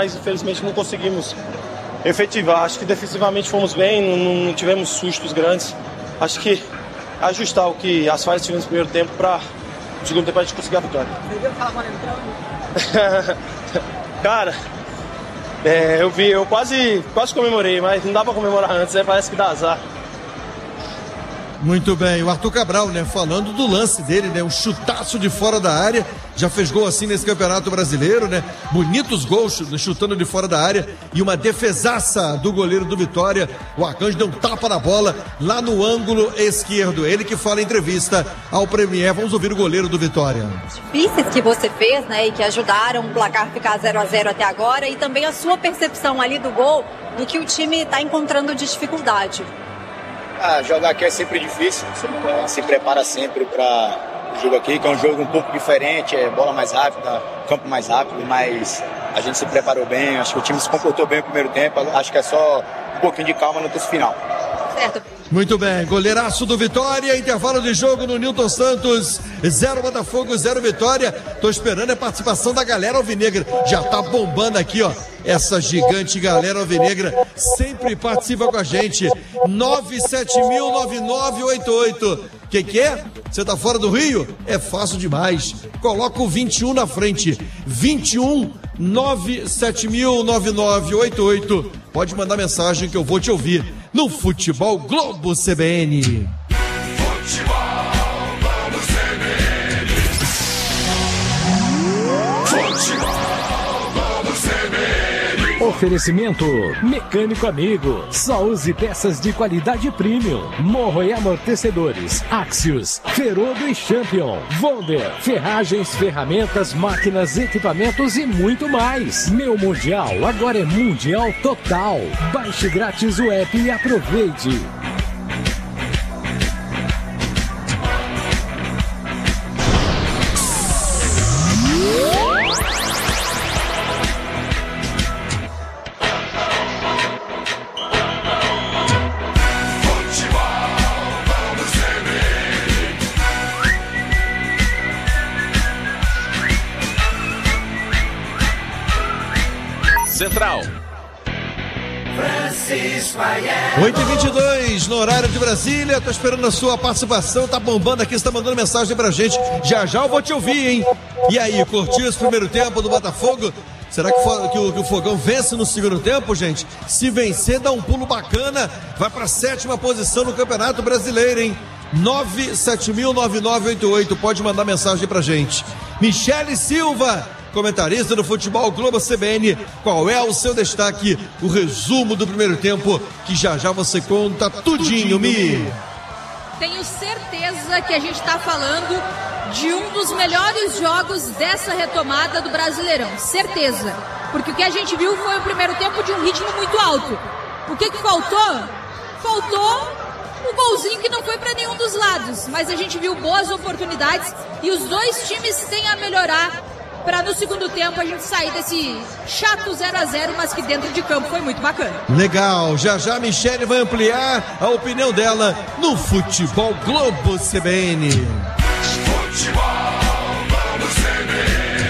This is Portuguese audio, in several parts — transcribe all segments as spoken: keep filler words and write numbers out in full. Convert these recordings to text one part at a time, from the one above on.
mas infelizmente não conseguimos efetivar. Acho que defensivamente fomos bem, não, não tivemos sustos grandes. Acho que ajustar o que as falhas tivemos no primeiro tempo para no segundo tempo a gente conseguir a vitória. Você viu aquela bola entrando? Cara, é, eu vi, eu quase, quase comemorei, mas não dá para comemorar antes, né? Parece que dá azar. Muito bem, o Arthur Cabral, né, falando do lance dele, né, um chutaço de fora da área, já fez gol assim nesse Campeonato Brasileiro, né, bonitos gols chutando de fora da área e uma defesaça do goleiro do Vitória, o Arcanjo deu um tapa na bola lá no ângulo esquerdo, ele que fala em entrevista ao Premier. Vamos ouvir o goleiro do Vitória. Difíceis que você fez, né, e que ajudaram o placar a ficar zero a zero até agora, e também a sua percepção ali do gol, do que o time está encontrando de dificuldade. Ah, jogar aqui é sempre difícil, é, se prepara sempre para o jogo aqui, que é um jogo um pouco diferente, é bola mais rápida, campo mais rápido, mas a gente se preparou bem, acho que o time se comportou bem no primeiro tempo, acho que é só um pouquinho de calma no terço final. Certo. Muito bem, goleiraço do Vitória, intervalo de jogo no Newton Santos, zero Botafogo, zero Vitória. Tô esperando a participação da galera alvinegra, já tá bombando aqui, ó, essa gigante galera alvinegra, sempre participa com a gente, nove sete mil nove nove oito oito. Que que é? Você tá fora do Rio? É fácil demais, coloca o vinte e um na frente, vinte e um nove sete mil nove nove oito oito. Pode mandar mensagem que eu vou te ouvir no Futebol Globo C B N. Futebol Globo C B N. Futebol Globo C B N. Oferecimento Mecânico Amigo. Só use peças de qualidade premium. Morro e amortecedores. Axios, Ferodo e Champion. Wonder, ferragens, ferramentas, máquinas, equipamentos e muito mais. Meu Mundial agora é Mundial Total. Baixe grátis o app e aproveite. Central. oito e vinte e dois no horário de Brasília, tô esperando a sua participação, tá bombando aqui, você tá mandando mensagem pra gente, já já eu vou te ouvir, hein? E aí, curtiu esse primeiro tempo do Botafogo? Será que, for, que, o, que o Fogão vence no segundo tempo, gente? Se vencer, dá um pulo bacana, vai pra sétima posição no Campeonato Brasileiro, hein? nove sete mil nove nove oito oito, pode mandar mensagem pra gente. Michele Silva, comentarista do Futebol Globo C B N, qual é o seu destaque? O resumo do primeiro tempo, que já já você conta tudinho, Mi. Tenho certeza que a gente está falando de um dos melhores jogos dessa retomada do Brasileirão, certeza, porque o que a gente viu foi o primeiro tempo de um ritmo muito alto. O que que faltou? Faltou um golzinho que não foi para nenhum dos lados, mas a gente viu boas oportunidades e os dois times têm a melhorar para no segundo tempo a gente sair desse chato zero a zero, mas que dentro de campo foi muito bacana. Legal, já já a Michele vai ampliar a opinião dela no Futebol Globo C B N. Futebol Globo C B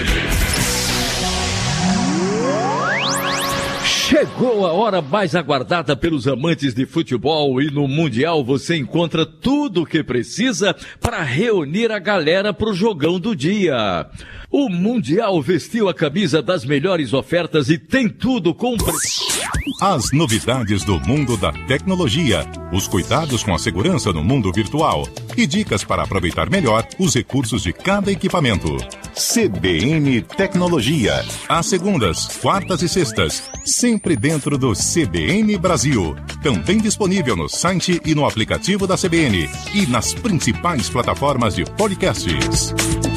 N. Chegou a hora mais aguardada pelos amantes de futebol e no Mundial você encontra tudo o que precisa para reunir a galera pro jogão do dia. O Mundial vestiu a camisa das melhores ofertas e tem tudo com preço. As novidades do mundo da tecnologia, os cuidados com a segurança no mundo virtual e dicas para aproveitar melhor os recursos de cada equipamento. C B N Tecnologia. Às segundas, quartas e sextas, sempre dentro do C B N Brasil. Também disponível no site e no aplicativo da C B N e nas principais plataformas de podcasts.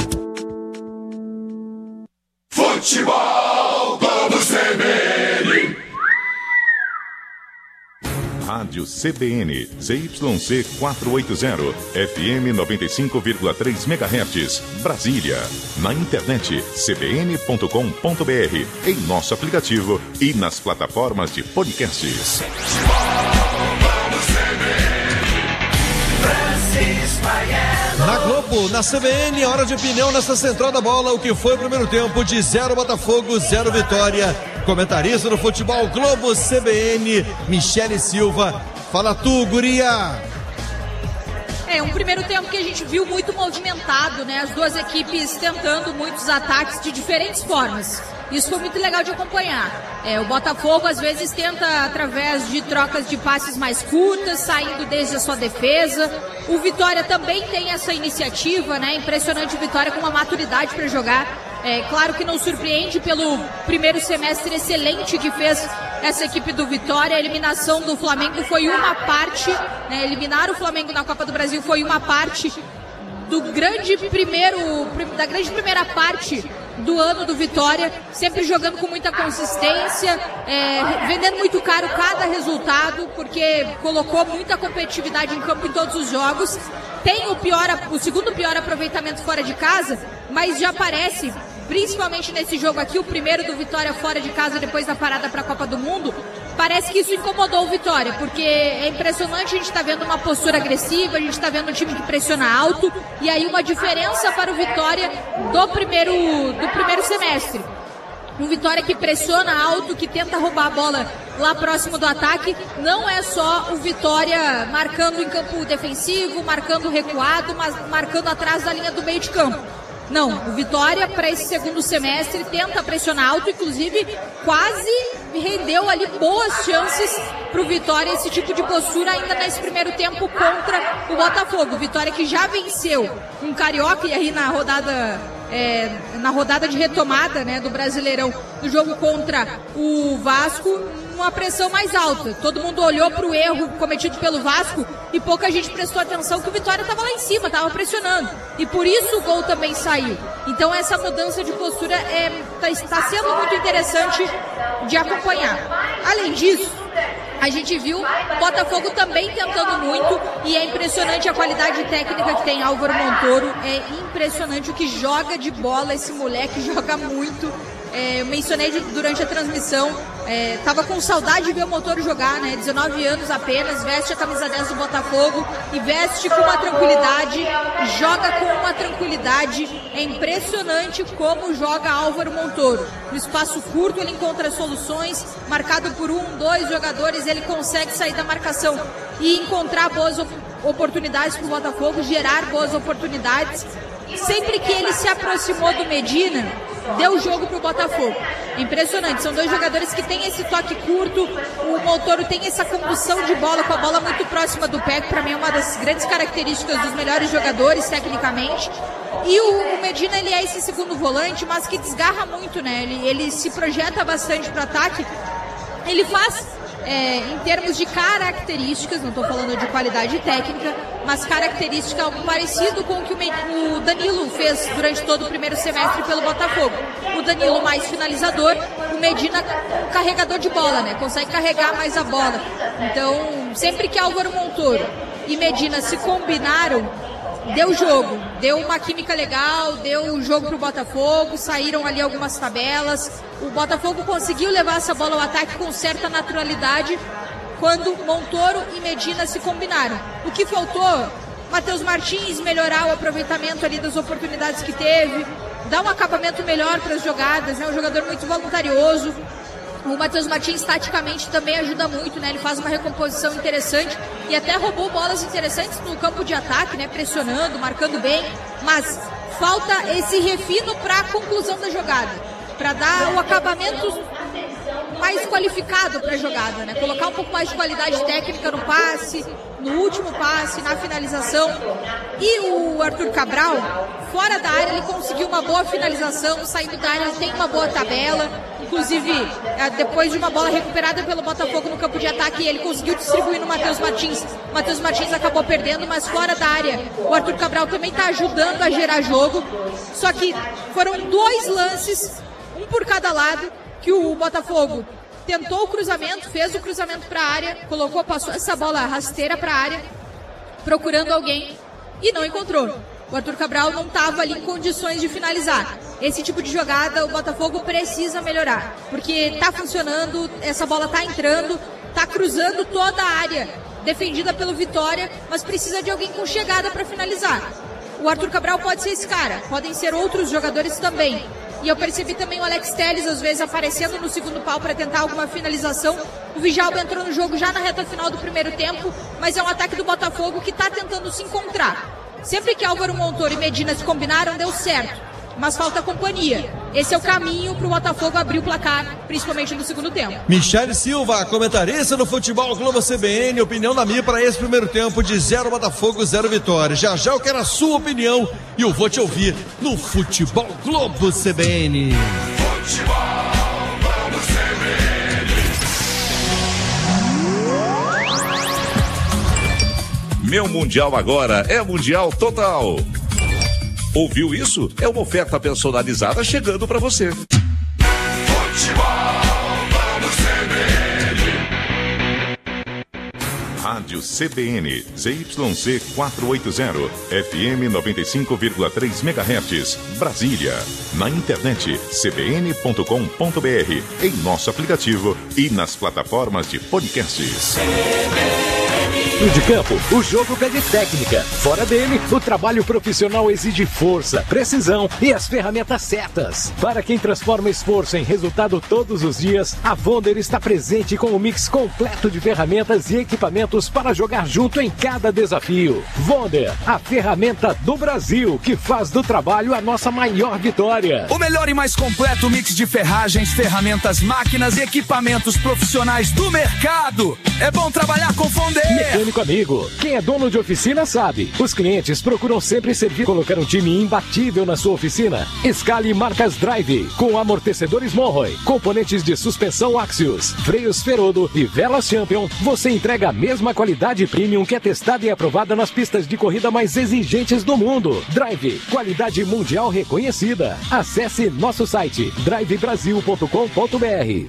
Futebol Globo C B N. Rádio C B N, Z Y C quatrocentos e oitenta, F M noventa e cinco vírgula três megahertz, Brasília. Na internet, c b n ponto com ponto b r, em nosso aplicativo e nas plataformas de podcasts. Na Globo, na C B N, hora de opinião nessa central da bola, o que foi o primeiro tempo de zero Botafogo, zero Vitória. comentarista do Futebol Globo C B N, Michele Silva. Fala tu, guria! É, um primeiro tempo que a gente viu muito movimentado, né? As duas equipes tentando muitos ataques de diferentes formas. Isso foi muito legal de acompanhar. É, o Botafogo às vezes tenta através de trocas de passes mais curtas, saindo desde a sua defesa. O Vitória também tem essa iniciativa, né? Impressionante o Vitória com uma maturidade para jogar. É claro que não surpreende pelo primeiro semestre excelente que fez essa equipe do Vitória. A eliminação do Flamengo foi uma parte, né? Eliminar o Flamengo na Copa do Brasil foi uma parte do grande primeiro, da grande primeira parte do ano do Vitória, sempre jogando com muita consistência, é, vendendo muito caro cada resultado, porque colocou muita competitividade em campo em todos os jogos. Tem o pior, o segundo pior aproveitamento fora de casa, mas já parece, principalmente nesse jogo aqui, o primeiro do Vitória fora de casa depois da parada para a Copa do Mundo, parece que isso incomodou o Vitória, porque é impressionante, a gente está vendo uma postura agressiva, a gente está vendo um time que pressiona alto, e aí uma diferença para o Vitória do primeiro, do primeiro semestre. Um Vitória que pressiona alto, que tenta roubar a bola lá próximo do ataque. Não é só o Vitória marcando em campo defensivo, marcando recuado, mas marcando atrás da linha do meio de campo. Não, o Vitória para esse segundo semestre tenta pressionar alto, inclusive quase rendeu ali boas chances para o Vitória esse tipo de postura ainda nesse primeiro tempo contra o Botafogo. O Vitória que já venceu um Carioca e aí na rodada, é, na rodada de retomada, né, do Brasileirão, no jogo contra o Vasco, uma pressão mais alta. Todo mundo olhou para o erro cometido pelo Vasco e pouca gente prestou atenção que o Vitória estava lá em cima, estava pressionando. E por isso o gol também saiu. Então essa mudança de postura é, tá, está sendo muito interessante de acompanhar. Além disso, a gente viu o Botafogo também tentando muito e é impressionante a qualidade técnica que tem Álvaro Montoro. É impressionante o que joga de bola esse moleque, joga muito. É, eu mencionei de, durante a transmissão, é, tava com saudade de ver o Montoro jogar, né? dezenove anos apenas, veste a camisa dez do Botafogo e veste com uma tranquilidade, joga com uma tranquilidade. É impressionante como joga Álvaro Montoro. No espaço curto ele encontra soluções, marcado por um, dois jogadores, ele consegue sair da marcação e encontrar boas op oportunidades para o Botafogo, gerar boas oportunidades. Sempre que ele se aproximou do Medina, deu jogo pro Botafogo. Impressionante, são dois jogadores que têm esse toque curto, o Montoro tem essa condução de bola com a bola muito próxima do pé, que para mim é uma das grandes características dos melhores jogadores tecnicamente. E o, o Medina, ele é esse segundo volante, mas que desgarra muito, né? Ele, ele se projeta bastante para ataque, ele faz... É, em termos de características, não estou falando de qualidade técnica, mas característica algo parecido com o que o Danilo fez durante todo o primeiro semestre pelo Botafogo. O Danilo mais finalizador, o Medina carregador de bola, né? Consegue carregar mais a bola. Então, sempre que Álvaro Montoro e Medina se combinaram, deu jogo, deu uma química legal, deu jogo pro Botafogo, saíram ali algumas tabelas. O Botafogo conseguiu levar essa bola ao ataque com certa naturalidade quando Montoro e Medina se combinaram. O que faltou? Matheus Martins melhorar o aproveitamento ali das oportunidades que teve, dar um acabamento melhor para as jogadas, né? Um jogador muito voluntarioso. O Matheus Martins taticamente também ajuda muito, né? Ele faz uma recomposição interessante e até roubou bolas interessantes no campo de ataque, né? Pressionando, marcando bem, mas falta esse refino para a conclusão da jogada, para dar o acabamento mais qualificado para a jogada, né? Colocar um pouco mais de qualidade técnica no passe, no último passe, na finalização. E o Arthur Cabral, fora da área, ele conseguiu uma boa finalização, saindo da área ele tem uma boa tabela. Inclusive, depois de uma bola recuperada pelo Botafogo no campo de ataque, ele conseguiu distribuir no Matheus Martins. O Matheus Martins acabou perdendo, mas fora da área, o Arthur Cabral também está ajudando a gerar jogo. Só que foram dois lances, um por cada lado, que o Botafogo tentou o cruzamento, fez o cruzamento para a área, colocou, passou essa bola rasteira para a área, procurando alguém e não encontrou. O Arthur Cabral não estava ali em condições de finalizar. Esse tipo de jogada o Botafogo precisa melhorar, porque está funcionando, essa bola está entrando, está cruzando toda a área defendida pelo Vitória, mas precisa de alguém com chegada para finalizar. O Arthur Cabral pode ser esse cara, podem ser outros jogadores também, E eu percebi também o Alex Telles, às vezes, aparecendo no segundo pau para tentar alguma finalização. O Djalma entrou no jogo já na reta final do primeiro tempo, mas é um ataque do Botafogo que está tentando se encontrar. Sempre que Álvaro Montoro e Medina se combinaram, deu certo. Mas falta companhia. Esse é o caminho para o Botafogo abrir o placar, principalmente no segundo tempo. Michele Silva, comentarista no Futebol Globo C B N, opinião da minha para esse primeiro tempo de zero Botafogo, zero Vitória. Já já eu quero a sua opinião e eu vou te ouvir no Futebol Globo C B N. Futebol Globo C B N. Meu Mundial agora é Mundial Total. Ouviu isso? É uma oferta personalizada chegando para você. Futebol Globo C B N. Rádio C B N, Z Y C quatrocentos e oitenta, F M noventa e cinco vírgula três megahertz, Brasília. Na internet, c b n ponto com ponto b r, em nosso aplicativo e nas plataformas de podcasts. Dentro de campo, o jogo pede técnica. Fora dele, o trabalho profissional exige força, precisão e as ferramentas certas. Para quem transforma esforço em resultado todos os dias, a Wonder está presente com um mix completo de ferramentas e equipamentos para jogar junto em cada desafio. Wonder, a ferramenta do Brasil que faz do trabalho a nossa maior vitória. O melhor e mais completo mix de ferragens, ferramentas, máquinas e equipamentos profissionais do mercado. É bom trabalhar com Wonder. Mecânico amigo, quem é dono de oficina sabe. Os clientes procuram sempre servir, colocar um time imbatível na sua oficina. Escale marcas Drive, com amortecedores Monroe, componentes de suspensão Axios, freios Ferodo e velas Champion. Você entrega a mesma qualidade premium que é testada e aprovada nas pistas de corrida mais exigentes do mundo. Drive, qualidade mundial reconhecida. Acesse nosso site drive brasil ponto com ponto b r.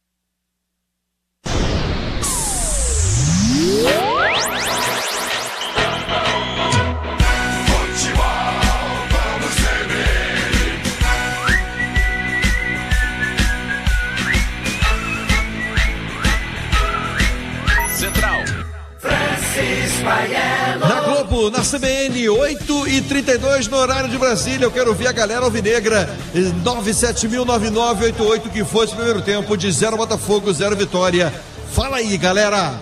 Na Globo, na C B N, oito e trinta e dois no horário de Brasília. Eu quero ouvir a galera alvinegra. nove sete mil nove nove oito oito, que foi esse primeiro tempo de zero Botafogo, zero Vitória. Fala aí, galera.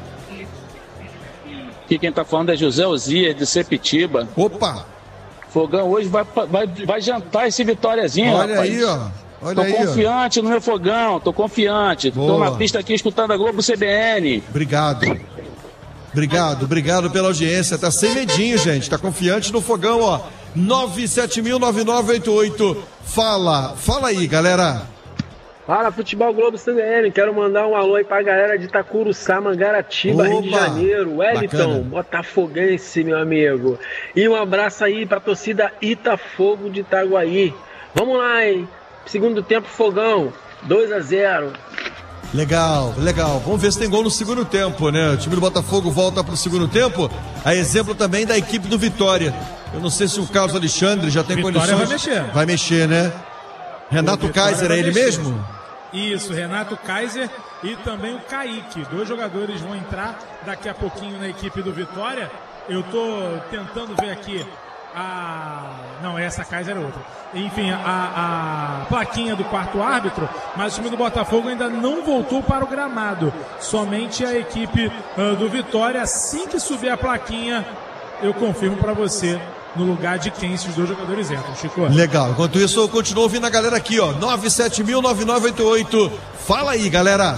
Aqui quem tá falando é José Osias, de Sepitiba. Opa! Fogão hoje vai, vai, vai jantar esse Vitóriazinho, Olha rapaz. aí, ó. Olha tô aí, confiante ó. no meu fogão, tô confiante. Boa. Tô na pista aqui escutando a Globo C B N. Obrigado. Obrigado, obrigado pela audiência. Tá sem medinho, gente. Tá confiante no fogão, ó. nove sete mil nove nove oito oito. Fala, fala aí, galera. Fala, Futebol Globo C B N. Quero mandar um alô aí pra galera de Itacuruçá, Mangaratiba, Opa, Rio de Janeiro. Wellington, botafoguense, meu amigo. E um abraço aí pra torcida Itafogo de Itaguaí. Vamos lá, hein? Segundo tempo, fogão. dois a zero. Legal, legal. Vamos ver se tem gol no segundo tempo, né? O time do Botafogo volta pro segundo tempo. A exemplo também da equipe do Vitória. Eu não sei se o Carlos Alexandre já tem Vitória condições. vai mexer. Vai mexer, né? Renato Kaiser é ele mexer. mesmo? Isso, Renato Kaiser e também o Kaique. Dois jogadores vão entrar daqui a pouquinho na equipe do Vitória. Eu tô tentando ver aqui a... Não, essa Kaiser é outra. Enfim, a, a plaquinha do quarto árbitro, mas o time do Botafogo ainda não voltou para o gramado. Somente a equipe uh, do Vitória. Assim que subir a plaquinha, eu confirmo para você no lugar de quem esses dois jogadores entram, Chico. Legal. Enquanto isso, eu continuo ouvindo a galera aqui, ó. nove sete mil nove nove oito oito. Fala aí, galera.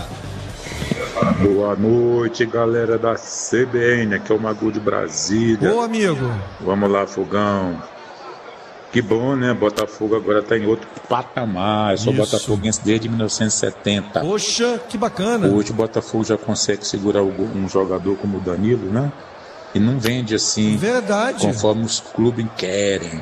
Boa noite, galera da C B N. Aqui é o Magu de Brasília. Ô, amigo. Vamos lá, fogão. Que bom, né? Botafogo agora tá em outro patamar. Eu sou Isso. botafoguense desde mil novecentos e setenta. Poxa, que bacana. Hoje o Botafogo já consegue segurar um jogador como o Danilo, né? E não vende assim. Verdade. Conforme os clubes querem.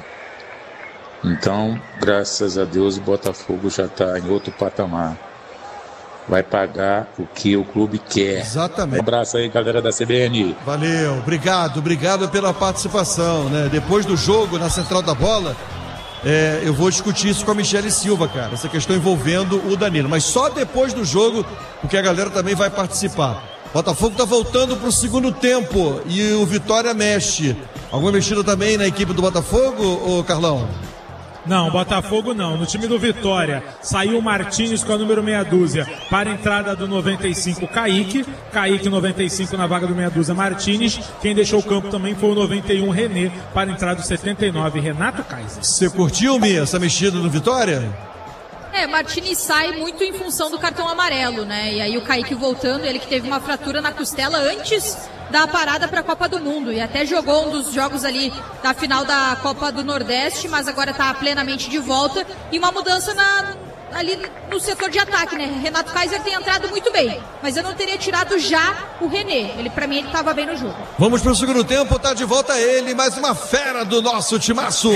Então, graças a Deus, o Botafogo já tá em outro patamar. Vai pagar o que o clube quer. Exatamente. Um abraço aí, galera da C B N. Valeu, obrigado, obrigado pela participação, né? Depois do jogo, na Central da Bola, é, eu vou discutir isso com a Michele Silva, cara, essa questão envolvendo o Danilo, mas só depois do jogo, porque a galera também vai participar. Botafogo tá voltando pro segundo tempo e o Vitória mexe. Alguma mexida também na equipe do Botafogo, ô Carlão? Não, Botafogo não. No time do Vitória, saiu o Martins com a número meia dúzia para a entrada do noventa e cinco, Kaique. Kaique, noventa e cinco na vaga do meia dúzia, Martins. Quem deixou o campo também foi o noventa e um, René, para a entrada do setenta e nove, Renato Kaiser. Você curtiu, Mi, essa mexida do Vitória? É, Martins sai muito em função do cartão amarelo, né? E aí o Kaique voltando, ele que teve uma fratura na costela antes da parada para a Copa do Mundo e até jogou um dos jogos ali da final da Copa do Nordeste, mas agora está plenamente de volta e uma mudança na, ali no setor de ataque, né? Renato Kaiser tem entrado muito bem, mas eu não teria tirado já o René. Ele, para mim, ele estava bem no jogo. Vamos para o segundo tempo, tá de volta ele, mais uma fera do nosso timaço.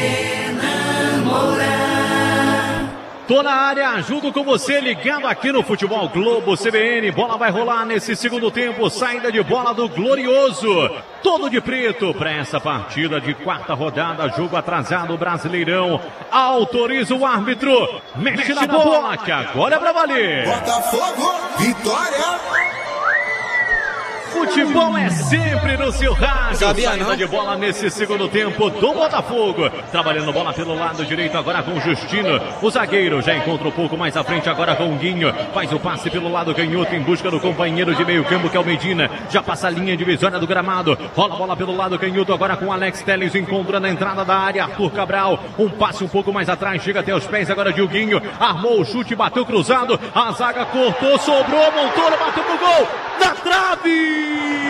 Tô na área, junto com você, ligado aqui no Futebol Globo C B N. Bola vai rolar nesse segundo tempo, saída de bola do Glorioso. Todo de preto para essa partida de quarta rodada, jogo atrasado, Brasileirão. Autoriza o árbitro, mexe, mexe na, na bola, bola, que agora é pra valer. Botafogo, vitória! Futebol é sempre no seu rádio. Sabia, Saída não? de bola nesse segundo tempo do Botafogo. Trabalhando bola pelo lado direito agora com o Justino. O zagueiro já encontra um pouco mais à frente agora com o Guinho. Faz o passe pelo lado canhoto em busca do companheiro de meio campo que é o Medina. Já passa a linha divisória do gramado. Rola a bola pelo lado canhoto agora com o Alex Telles. Encontra na entrada da área Arthur Cabral. Um passe um pouco mais atrás. Chega até os pés agora de o Guinho. Armou o chute, bateu cruzado. A zaga cortou, sobrou. Montoro bateu pro gol. Na trave!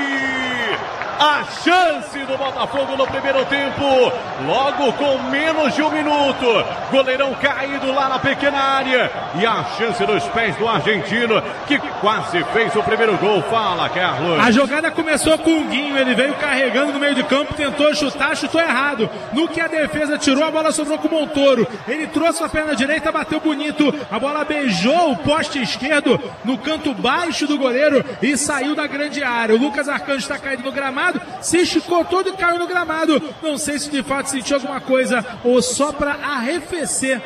A chance do Botafogo no primeiro tempo, logo com menos de um minuto. Goleirão caído lá na pequena área. E a chance dos pés do argentino, que quase fez o primeiro gol. Fala, Carlos. A jogada começou com o Guinho, ele veio carregando no meio de campo, tentou chutar, chutou errado. No que a defesa tirou, a bola sobrou com o Montoro. Ele trouxe a perna direita, bateu bonito. A bola beijou o poste esquerdo no canto baixo do goleiro e saiu da grande área. O Lucas Arcanjo está caído no gramado. Se esticou todo e caiu no gramado. Não sei se de fato sentiu alguma coisa ou só para arrefecer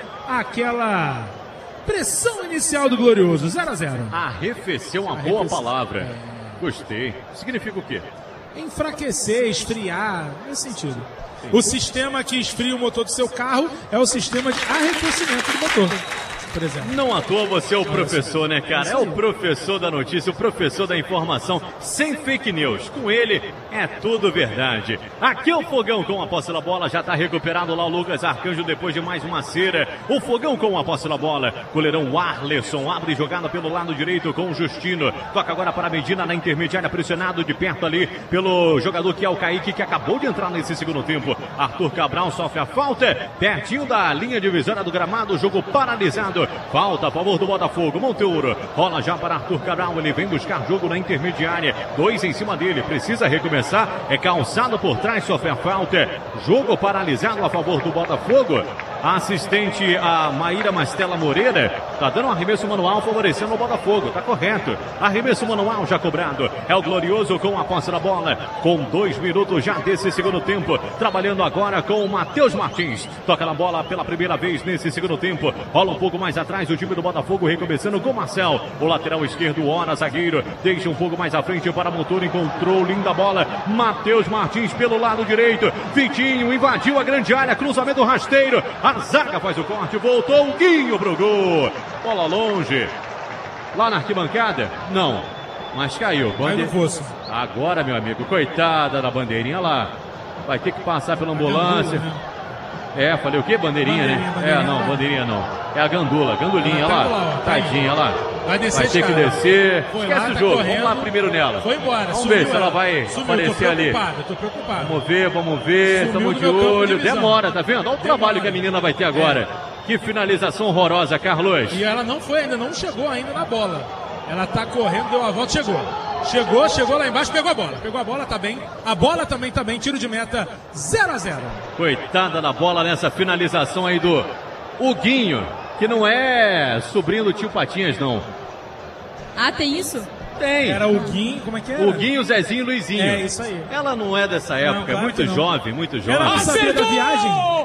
aquela pressão inicial do Glorioso. zero a zero. Arrefecer, uma boa palavra. Gostei. Significa o quê? Enfraquecer, esfriar, nesse sentido. O sistema que esfria o motor do seu carro é o sistema de arrefecimento do motor. Por exemplo. Não à toa você é o professor, né, cara? É o professor da notícia, o professor da informação, sem fake news. Com ele é tudo verdade. Aqui é o Fogão com a posse da bola, já tá recuperado lá o Lucas Arcanjo depois de mais uma cera. O Fogão com a posse da bola. Goleirão Arleson abre jogada pelo lado direito com o Justino. Toca agora para a Medina na intermediária, pressionado de perto ali pelo jogador que é o Kaique, que acabou de entrar nesse segundo tempo. Arthur Cabral sofre a falta, pertinho da linha divisória do gramado, jogo paralisado. Falta a favor do Botafogo. Monteiro rola já para Arthur Cabral. Ele vem buscar jogo na intermediária. Dois em cima dele. Precisa recomeçar. É calçado por trás. Sofre a falta. Jogo paralisado a favor do Botafogo. A assistente, a Maíra Mastella Moreira, tá dando um arremesso manual favorecendo o Botafogo. Tá correto. Arremesso manual já cobrado. É o Glorioso com a posse da bola. Com dois minutos já desse segundo tempo. Trabalhando agora com o Matheus Martins. Toca na bola pela primeira vez nesse segundo tempo. Rola um pouco mais atrás o time do Botafogo, recomeçando com Marcel. O lateral esquerdo, Hora, zagueiro. Deixa um pouco mais à frente para Montoro. Encontrou linda bola. Matheus Martins pelo lado direito. Vitinho invadiu a grande área. Cruzamento rasteiro. A zaga faz o corte, voltou o Guinho pro gol. Bola longe. Lá na arquibancada? Não. Mas caiu. Bande... Agora, meu amigo, coitada da bandeirinha lá. Vai ter que passar pela ambulância. É, falei o quê? Bandeirinha, bandeirinha né? Bandeirinha, é, não, bandeirinha não. É a gandula, gandulinha, olha lá. lá. Tadinha, olha lá. Vai, descer, vai ter que descer. Foi Esquece lá, o jogo, tá vamos lá primeiro nela. Foi embora. Vamos sumiu, ver se ela vai sumiu, aparecer tô ali. Tô preocupado. Vamos ver, vamos ver. Estamos de olho. De Demora, tá vendo? Olha o Demora. Trabalho que a menina vai ter agora. É. Que finalização horrorosa, Carlos. E ela não foi ainda, não chegou ainda na bola. Ela tá correndo, deu a volta, chegou. Chegou, chegou lá embaixo, pegou a bola. Pegou a bola, tá bem. A bola também tá bem. Tiro de meta, zero a zero. Coitada da bola nessa finalização aí do Huguinho, que não é sobrinho do tio Patinhas, não. Ah, tem isso? Tem. Era o Guinho, como é que era? O Guinho, Zezinho e Luizinho. É, isso aí. Ela não é dessa época, não, claro é muito jovem, muito jovem. Ela não sabia da viagem?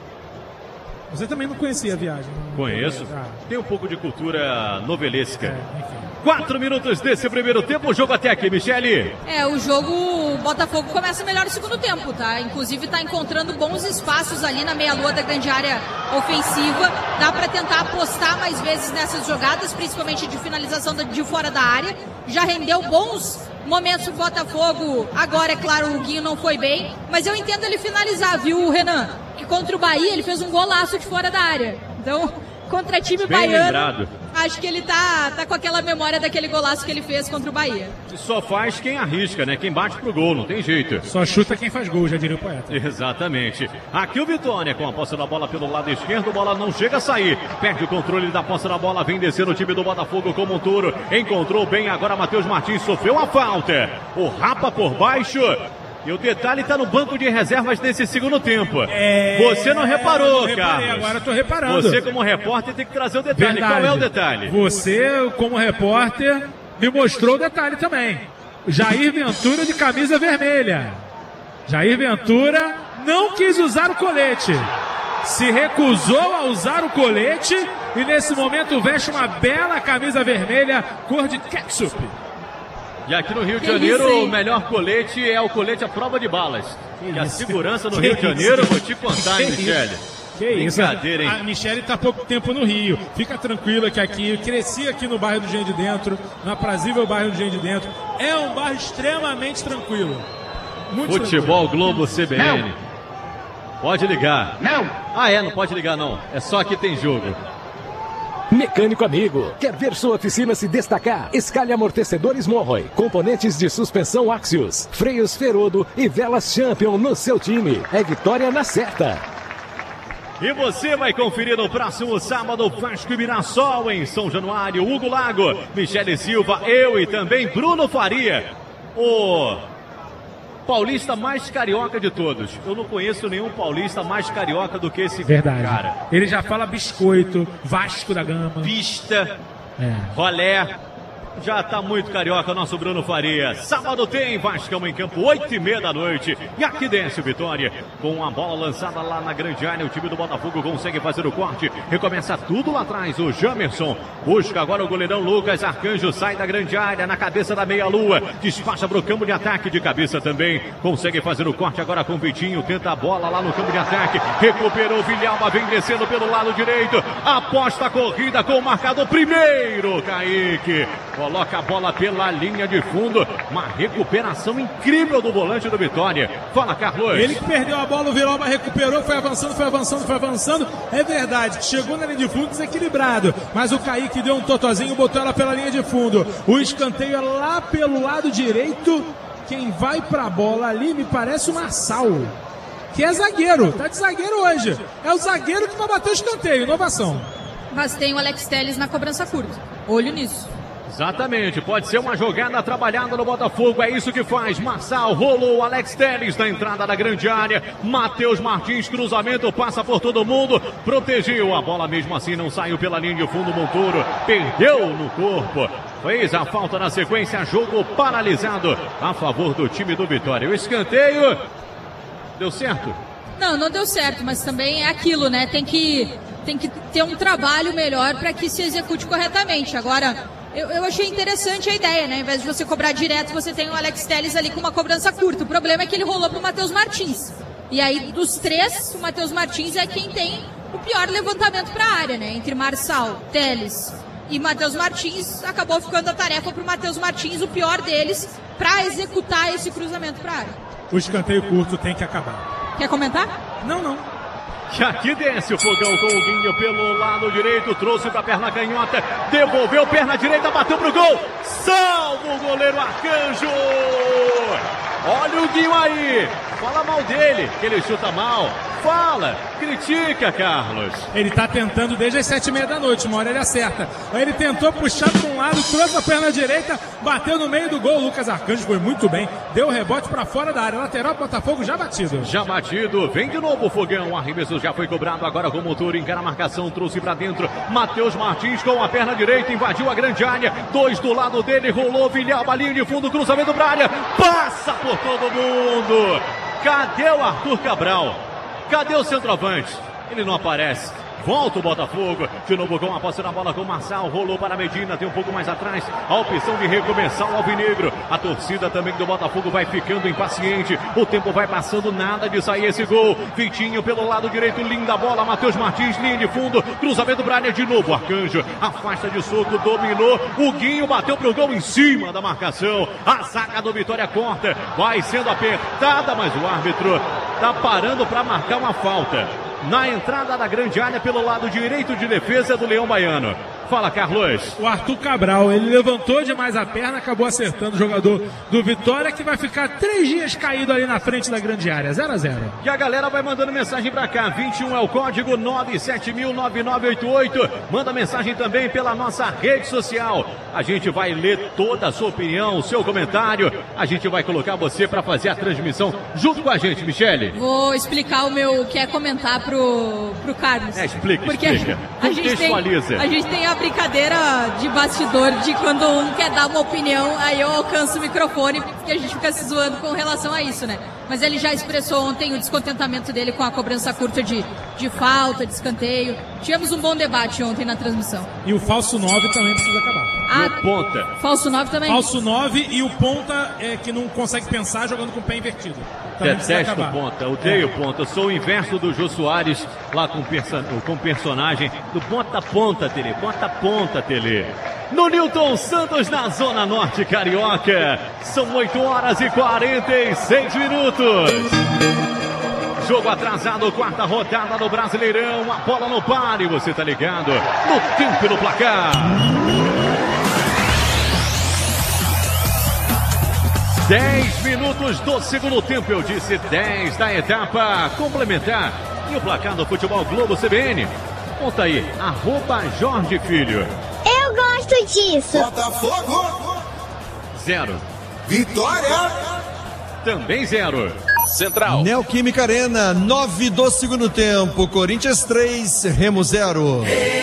Você também não conhecia a viagem? Não? Conheço. Ah. Tem um pouco de cultura novelesca. É, enfim. Quatro minutos desse primeiro tempo, o jogo até aqui, Michele. É, o jogo Botafogo começa melhor o segundo tempo, tá? Inclusive tá encontrando bons espaços ali na meia-lua da grande área ofensiva. Dá para tentar apostar mais vezes nessas jogadas, principalmente de finalização de fora da área. Já rendeu bons momentos o Botafogo. Agora, é claro, o Guinho não foi bem, mas eu entendo ele finalizar, viu, Renan? Que contra o Bahia ele fez um golaço de fora da área. Então, contra time bem baiano, lembrado. Acho que ele tá, tá com aquela memória daquele golaço que ele fez contra o Bahia. Só faz quem arrisca, né? Quem bate pro gol, não tem jeito. Só chuta quem faz gol, já diria o poeta. Exatamente. Aqui o Vitória com a posse da bola pelo lado esquerdo, bola não chega a sair. Perde o controle da posse da bola, vem descendo o time do Botafogo como um touro. Encontrou bem agora Matheus Martins, sofreu a falta. O rapa por baixo. E o detalhe tá no banco de reservas nesse segundo tempo. É... Você não reparou, não Carlos. Agora eu tô reparando. Você, como repórter, tem que trazer o detalhe. Verdade. Qual é o detalhe? Você, como repórter, me mostrou o detalhe também. Jair Ventura de camisa vermelha. Jair Ventura não quis usar o colete. Se recusou a usar o colete e nesse momento veste uma bela camisa vermelha, cor de ketchup. E aqui no Rio de Que Janeiro, isso, o melhor colete é o colete à prova de balas. Que e a isso? segurança no Que Rio de Janeiro, isso? vou te contar, Que hein, Michele. Que isso? Brincadeira, hein? A Michele tá há pouco tempo no Rio. Fica tranquila que aqui, eu cresci aqui no bairro do Engenho de Dentro, no aprazível bairro do Engenho de Dentro. É um bairro extremamente tranquilo. Muito Futebol tranquilo. Globo C B N. Não. Pode ligar. Não. Ah, é, não pode ligar não. É só aqui tem jogo. Mecânico amigo, quer ver sua oficina se destacar? Escalhe amortecedores Morroy, componentes de suspensão Axios, freios Ferodo e velas Champion no seu time. É vitória na certa. E você vai conferir no próximo sábado Vasco e Mirassol em São Januário, Hugo Lago, Michele Silva, eu e também Bruno Faria. O paulista mais carioca de todos. Eu não conheço nenhum paulista mais carioca do que esse Verdade. cara. Ele já fala biscoito, Vasco da Gama. Pista, É. rolé. Já tá muito carioca o nosso Bruno Faria. Sábado tem Vascão em campo, oito e meia da noite. E aqui desce o Vitória. Com a bola lançada lá na grande área, o time do Botafogo consegue fazer o corte. Recomeça tudo lá atrás. O Jamerson busca agora o goleirão Lucas Arcanjo. Sai da grande área, na cabeça da meia-lua. Despacha pro campo de ataque de cabeça também. Consegue fazer o corte agora com o Vitinho. Tenta a bola lá no campo de ataque. Recuperou o Vilhalba, vem descendo pelo lado direito. Aposta a corrida com o marcador primeiro. Kaique coloca a bola pela linha de fundo. Uma recuperação incrível do volante do Vitória. Fala, Carlos. Ele que perdeu a bola, o Villalba recuperou, foi avançando, foi avançando, foi avançando. É verdade, chegou na linha de fundo desequilibrado. Mas o Kaique deu um totozinho, botou ela pela linha de fundo. O escanteio é lá pelo lado direito. Quem vai pra bola ali me parece o Marçal, que é zagueiro, tá de zagueiro hoje. É o zagueiro que vai bater o escanteio, inovação. Mas tem o Alex Telles na cobrança curta. Olho nisso. Exatamente, pode ser uma jogada trabalhada no Botafogo, é isso que faz. Marçal rolou, Alex Telles na entrada da grande área. Matheus Martins, cruzamento, passa por todo mundo, protegeu a bola mesmo assim, não saiu pela linha de fundo. Montoro perdeu no corpo, fez a falta na sequência, jogo paralisado a favor do time do Vitória. O escanteio deu certo? Não, não deu certo, mas também é aquilo, né? Tem que, tem que ter um trabalho melhor para que se execute corretamente. Agora, eu, eu achei interessante a ideia, né? Ao invés de você cobrar direto, você tem o Alex Telles ali com uma cobrança curta. O problema é que ele rolou pro Matheus Martins. E aí, dos três, o Matheus Martins é quem tem o pior levantamento para a área, né? Entre Marçal, Telles e Matheus Martins, acabou ficando a tarefa pro Matheus Martins, o pior deles, para executar esse cruzamento para a área. O escanteio curto tem que acabar. Quer comentar? Não, não. Que aqui desce o Fogão com o Guinho pelo lado direito, trouxe para a perna canhota, devolveu perna direita, bateu pro gol, salva o goleiro Arcanjo. Olha o Guinho aí, fala mal dele, que ele chuta mal. Fala, critica, Carlos. Ele tá tentando desde as sete e meia da noite, uma hora ele acerta. Aí ele tentou puxar para um lado, trouxe a perna direita, bateu no meio do gol. O Lucas Arcanjo foi muito bem, deu o rebote para fora da área. Lateral, Botafogo já batido. Já batido, vem de novo o Fogão. O arremesso já foi cobrado, agora com o motor, encara a marcação, trouxe para dentro. Matheus Martins com a perna direita, invadiu a grande área. Dois do lado dele, rolou, Vilhalba, linha de fundo, cruzamento para a área. Passa por todo mundo. Cadê o Arthur Cabral? Cadê o centroavante? Ele não aparece. Volta o Botafogo. De novo com a posse na bola com o Marçal. Rolou para a Medina. Tem um pouco mais atrás. A opção de recomeçar o alvinegro. A torcida também do Botafogo vai ficando impaciente. O tempo vai passando. Nada de sair esse gol. Vitinho pelo lado direito. Linda bola. Matheus Martins. Linha de fundo. Cruzamento para a área de novo. Arcanjo. Afasta de soco. Dominou. O Guinho bateu pro gol em cima da marcação. A zaga do Vitória corta. Vai sendo apertada. Mas o árbitro tá parando para marcar uma falta na entrada da grande área pelo lado direito de defesa do Leão Baiano. Fala, Carlos. O Arthur Cabral, ele levantou demais a perna, acabou acertando o jogador do Vitória, que vai ficar três dias caído ali na frente da grande área. zero a zero. E a galera vai mandando mensagem pra cá. vinte e um é o código nove sete mil nove nove oito oito. Manda mensagem também pela nossa rede social. A gente vai ler toda a sua opinião, o seu comentário. A gente vai colocar você pra fazer a transmissão junto com a gente, Michele. Vou explicar o meu que é comentar pro, pro Carlos. É, explica, Porque explica. A gente, tem, a gente tem a brincadeira de bastidor de quando um quer dar uma opinião, aí eu alcanço o microfone, porque a gente fica se zoando com relação a isso, né? Mas ele já expressou ontem o descontentamento dele com a cobrança curta de, de falta, de escanteio. Tivemos um bom debate ontem na transmissão. E o falso nove também precisa acabar. Ah, e o ponta. Falso nove também. Falso nove e o ponta é que não consegue pensar jogando com o pé invertido. Detesto ponta, odeio é. ponta. Eu sou o inverso do Jô Soares lá com o com personagem do ponta-ponta, Tele. Ponta-ponta, Tele. No Newton Santos, na Zona Norte Carioca. São oito horas e quarenta e seis minutos. Jogo atrasado, quarta rodada do Brasileirão. A bola no pare, você tá ligado? No tempo e no placar. dez minutos do segundo tempo, eu disse dez da etapa complementar. E o placar do Futebol Globo C B N? Conta aí, arroba Jorge Filho. Eu gosto disso. Botafogo. Zero. Vitória. Também zero. Central. Neoquímica Arena, nove do segundo tempo. Corinthians três, Remo zero.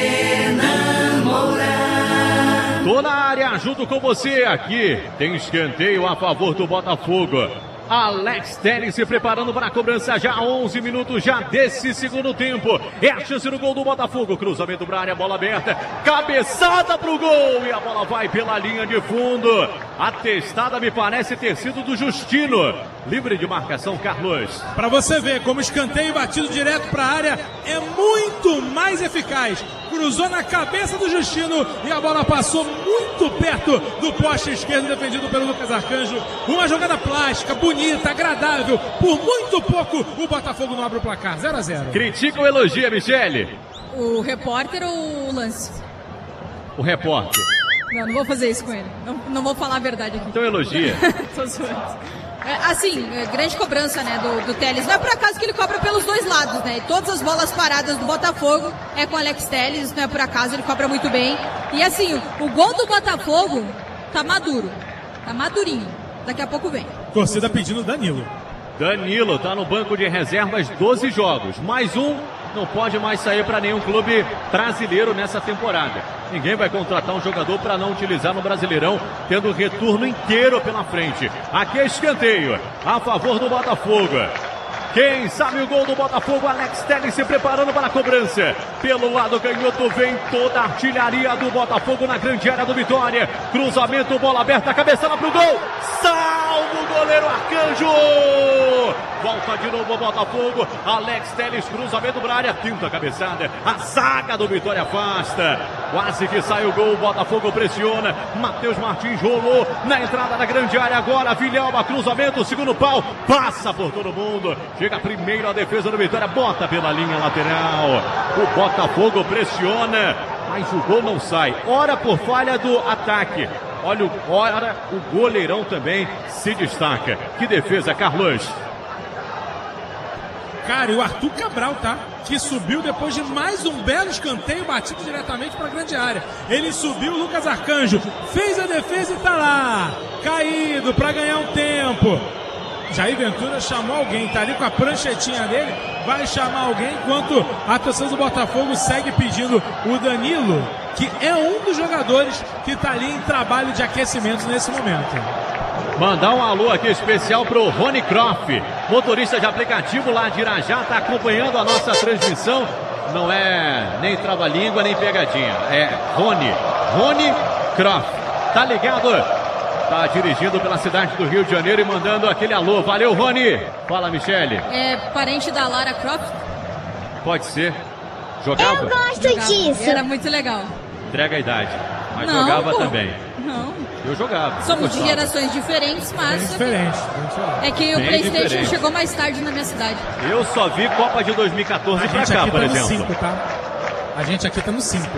Tô na área, junto com você aqui. Tem escanteio a favor do Botafogo. Alex Telles se preparando para a cobrança já há onze minutos já desse segundo tempo. É a chance do gol do Botafogo. Cruzamento para a área, bola aberta. Cabeçada para o gol e a bola vai pela linha de fundo. A testada me parece ter sido do Justino. Livre de marcação, Carlos. Para você ver como escanteio batido direto para a área é muito mais eficaz. Cruzou na cabeça do Justino e a bola passou muito perto do poste esquerdo defendido pelo Lucas Arcanjo. Uma jogada plástica, bonita, agradável. Por muito pouco o Botafogo não abre o placar. zero a zero. Critica ou elogia, Michele? O repórter ou o lance? O repórter. Não, não vou fazer isso com ele. Não, não vou falar a verdade aqui. Então elogia. Tô zoando. É, assim, é, grande cobrança, né, do, do Telles. Não é por acaso que ele cobra pelos dois lados, né? E todas as bolas paradas do Botafogo é com o Alex Telles, não é por acaso, ele cobra muito bem. E assim, o, o gol do Botafogo tá maduro. Tá madurinho. Daqui a pouco vem. Torcida pedindo Danilo. Danilo tá no banco de reservas, doze jogos. Mais um, não pode mais sair para nenhum clube brasileiro nessa temporada. Ninguém vai contratar um jogador para não utilizar no Brasileirão, tendo o retorno inteiro pela frente. Aqui é escanteio, a favor do Botafogo. Quem sabe o gol do Botafogo, Alex Telles se preparando para a cobrança. Pelo lado canhoto vem toda a artilharia do Botafogo na grande área do Vitória. Cruzamento, bola aberta, cabeçada pro gol. Salvo o goleiro Arcanjo. Volta de novo o Botafogo. Alex Telles, cruzamento para a área, tinta a cabeçada. A zaga do Vitória afasta. Quase que sai o gol, o Botafogo pressiona. Matheus Martins rolou na entrada da grande área agora. Vilhelma, cruzamento, segundo pau. Passa por todo mundo. Chega primeiro a defesa do Vitória, bota pela linha lateral. O Botafogo pressiona, mas o gol não sai. Ora por falha do ataque. Olha, ora o goleirão também se destaca. Que defesa, Carlos. Cara, e o Arthur Cabral, tá? Que subiu depois de mais um belo escanteio batido diretamente para a grande área. Ele subiu, o Lucas Arcanjo fez a defesa e tá lá. Caído para ganhar um tempo. Jair Ventura chamou alguém, tá ali com a pranchetinha dele, vai chamar alguém enquanto a torcida do Botafogo segue pedindo o Danilo, que é um dos jogadores que tá ali em trabalho de aquecimento nesse momento. Mandar um alô aqui especial pro Rony Croft, motorista de aplicativo lá de Irajá, tá acompanhando a nossa transmissão não é nem trava-língua, nem pegadinha. É Rony. Rony Croft. Tá ligado? Tá dirigindo pela cidade do Rio de Janeiro e mandando aquele alô. Valeu, Rony. Fala, Michele. É parente da Lara Croft? Pode ser. Jogava? Eu gosto Jogava. disso. Era muito legal. Entrega a idade. Mas Não, jogava pô. também. Não. Eu jogava. Somos de gostava. gerações diferentes, mas... Bem diferente, bem diferente. É que o Bem PlayStation diferente. chegou mais tarde na minha cidade. Eu só vi Copa de dois mil e quatorze A pra gente cá, aqui por tá no exemplo. cinco, tá? A gente aqui tá no cinco.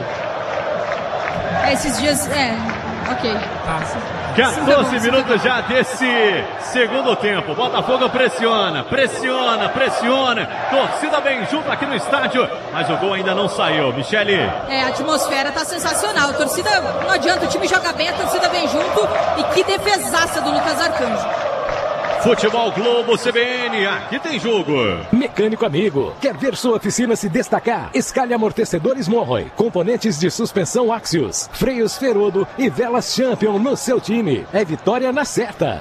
É, esses dias... É, ok. Tá. quatorze minutos já desse segundo tempo. Botafogo pressiona, pressiona, pressiona. Torcida bem junto aqui no estádio, mas o gol ainda não saiu. Michele. É, a atmosfera tá sensacional. A torcida, não adianta, o time joga bem, a torcida vem junto. E que defesaça do Lucas Arcanjo. Futebol Globo C B N, aqui tem jogo. Mecânico amigo, quer ver sua oficina se destacar? Escalhe amortecedores Morroy, componentes de suspensão Axios, freios Ferodo e velas Champion no seu time. É vitória na certa.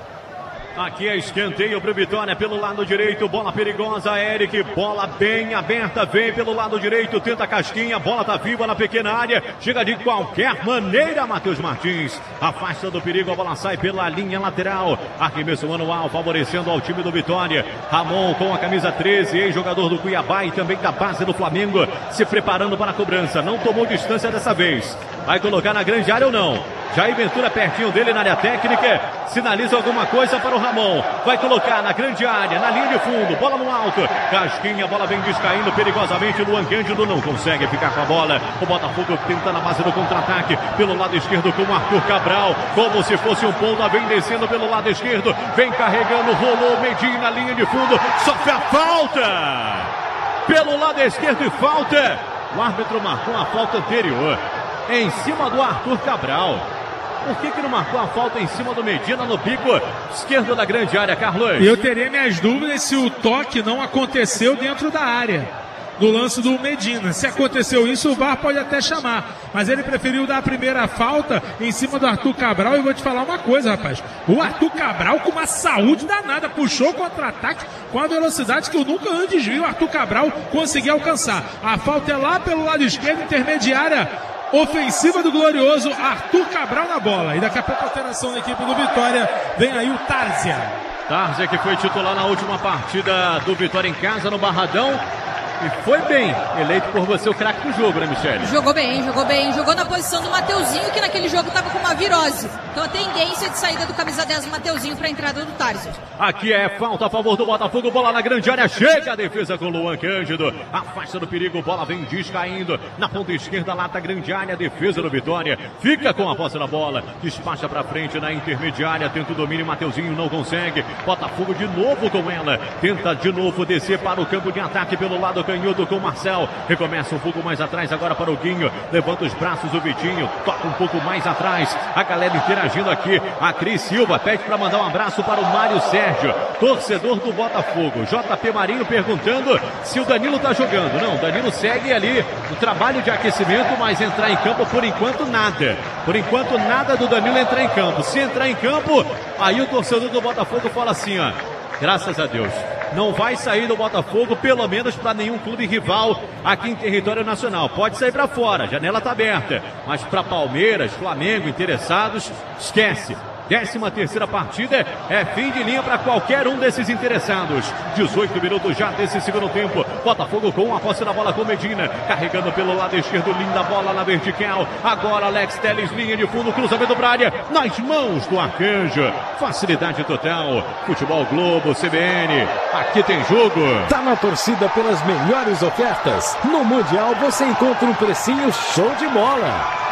Aqui é escanteio para o Vitória pelo lado direito, bola perigosa, Eric, bola bem aberta, vem pelo lado direito, tenta a casquinha, bola tá viva na pequena área, chega de qualquer maneira, Matheus Martins, afasta do perigo, a bola sai pela linha lateral, arremesso manual, favorecendo ao time do Vitória, Ramon com a camisa treze, ex-jogador do Cuiabá e também da base do Flamengo, se preparando para a cobrança, não tomou distância dessa vez, vai colocar na grande área ou não? Jair Ventura pertinho dele na área técnica, sinaliza alguma coisa para o Ramon, vai colocar na grande área, na linha de fundo, bola no alto, casquinha, a bola vem descaindo perigosamente, Luan Cândido não consegue ficar com a bola, o Botafogo tenta na base do contra-ataque, pelo lado esquerdo com o Arthur Cabral, como se fosse um ponta, vem descendo pelo lado esquerdo, vem carregando, rolou Medina na linha de fundo, sofre a falta, pelo lado esquerdo e falta, o árbitro marcou a falta anterior, em cima do Arthur Cabral. Por que que não marcou a falta em cima do Medina no bico esquerdo da grande área, Carlos? Eu teria minhas dúvidas se o toque não aconteceu dentro da área, do lance do Medina. Se aconteceu isso, o V A R pode até chamar. Mas ele preferiu dar a primeira falta em cima do Arthur Cabral. E vou te falar uma coisa, rapaz. O Arthur Cabral com uma saúde danada. Puxou o contra-ataque com a velocidade que eu nunca antes vi o Arthur Cabral conseguir alcançar. A falta é lá pelo lado esquerdo, intermediária ofensiva do glorioso Arthur Cabral na bola. E daqui a pouco a alteração da equipe do Vitória. Vem aí o Tárzia. Tárzia que foi titular na última partida do Vitória em casa no Barradão. E foi bem eleito por você o craque do jogo, né, Michele? Jogou bem, jogou bem. Jogou na posição do Mateuzinho, que naquele jogo estava com uma virose. Então a tendência de saída do camisa dez do Mateuzinho para a entrada do Tárzia. Aqui é falta a favor do Botafogo, bola na grande área, chega a defesa com o Luan Cândido, afasta do perigo, bola vem descaindo, na ponta esquerda lá tá grande área, defesa do Vitória, fica com a posse da bola, despacha pra frente na intermediária, tenta o domínio, Mateuzinho não consegue, Botafogo de novo com ela, tenta de novo descer para o campo de ataque pelo lado canhoto com o Marcel, recomeça um pouco mais atrás agora para o Guinho, levanta os braços o Vitinho, toca um pouco mais atrás, a galera interagindo aqui, a Cris Silva pede para mandar um abraço para o Mário Sérgio, torcedor do Botafogo, J P Marinho perguntando se o Danilo tá jogando. Não, o Danilo segue ali no trabalho de aquecimento, mas entrar em campo por enquanto nada, por enquanto nada do Danilo entrar em campo. Se entrar em campo, aí o torcedor do Botafogo fala assim, ó, graças a Deus, não vai sair do Botafogo, pelo menos para nenhum clube rival aqui em território nacional. Pode sair para fora, a janela tá aberta, mas para Palmeiras, Flamengo, interessados, esquece. Décima terceira partida, é fim de linha para qualquer um desses interessados. dezoito minutos já desse segundo tempo. Botafogo com a posse da bola com Medina, carregando pelo lado esquerdo, linda bola na vertical. Agora Alex Telles, linha de fundo, cruzamento para a área, nas mãos do Arcanjo. Facilidade total. Futebol Globo, C B N, aqui tem jogo. Tá na torcida pelas melhores ofertas. No Mundial você encontra um precinho show de bola.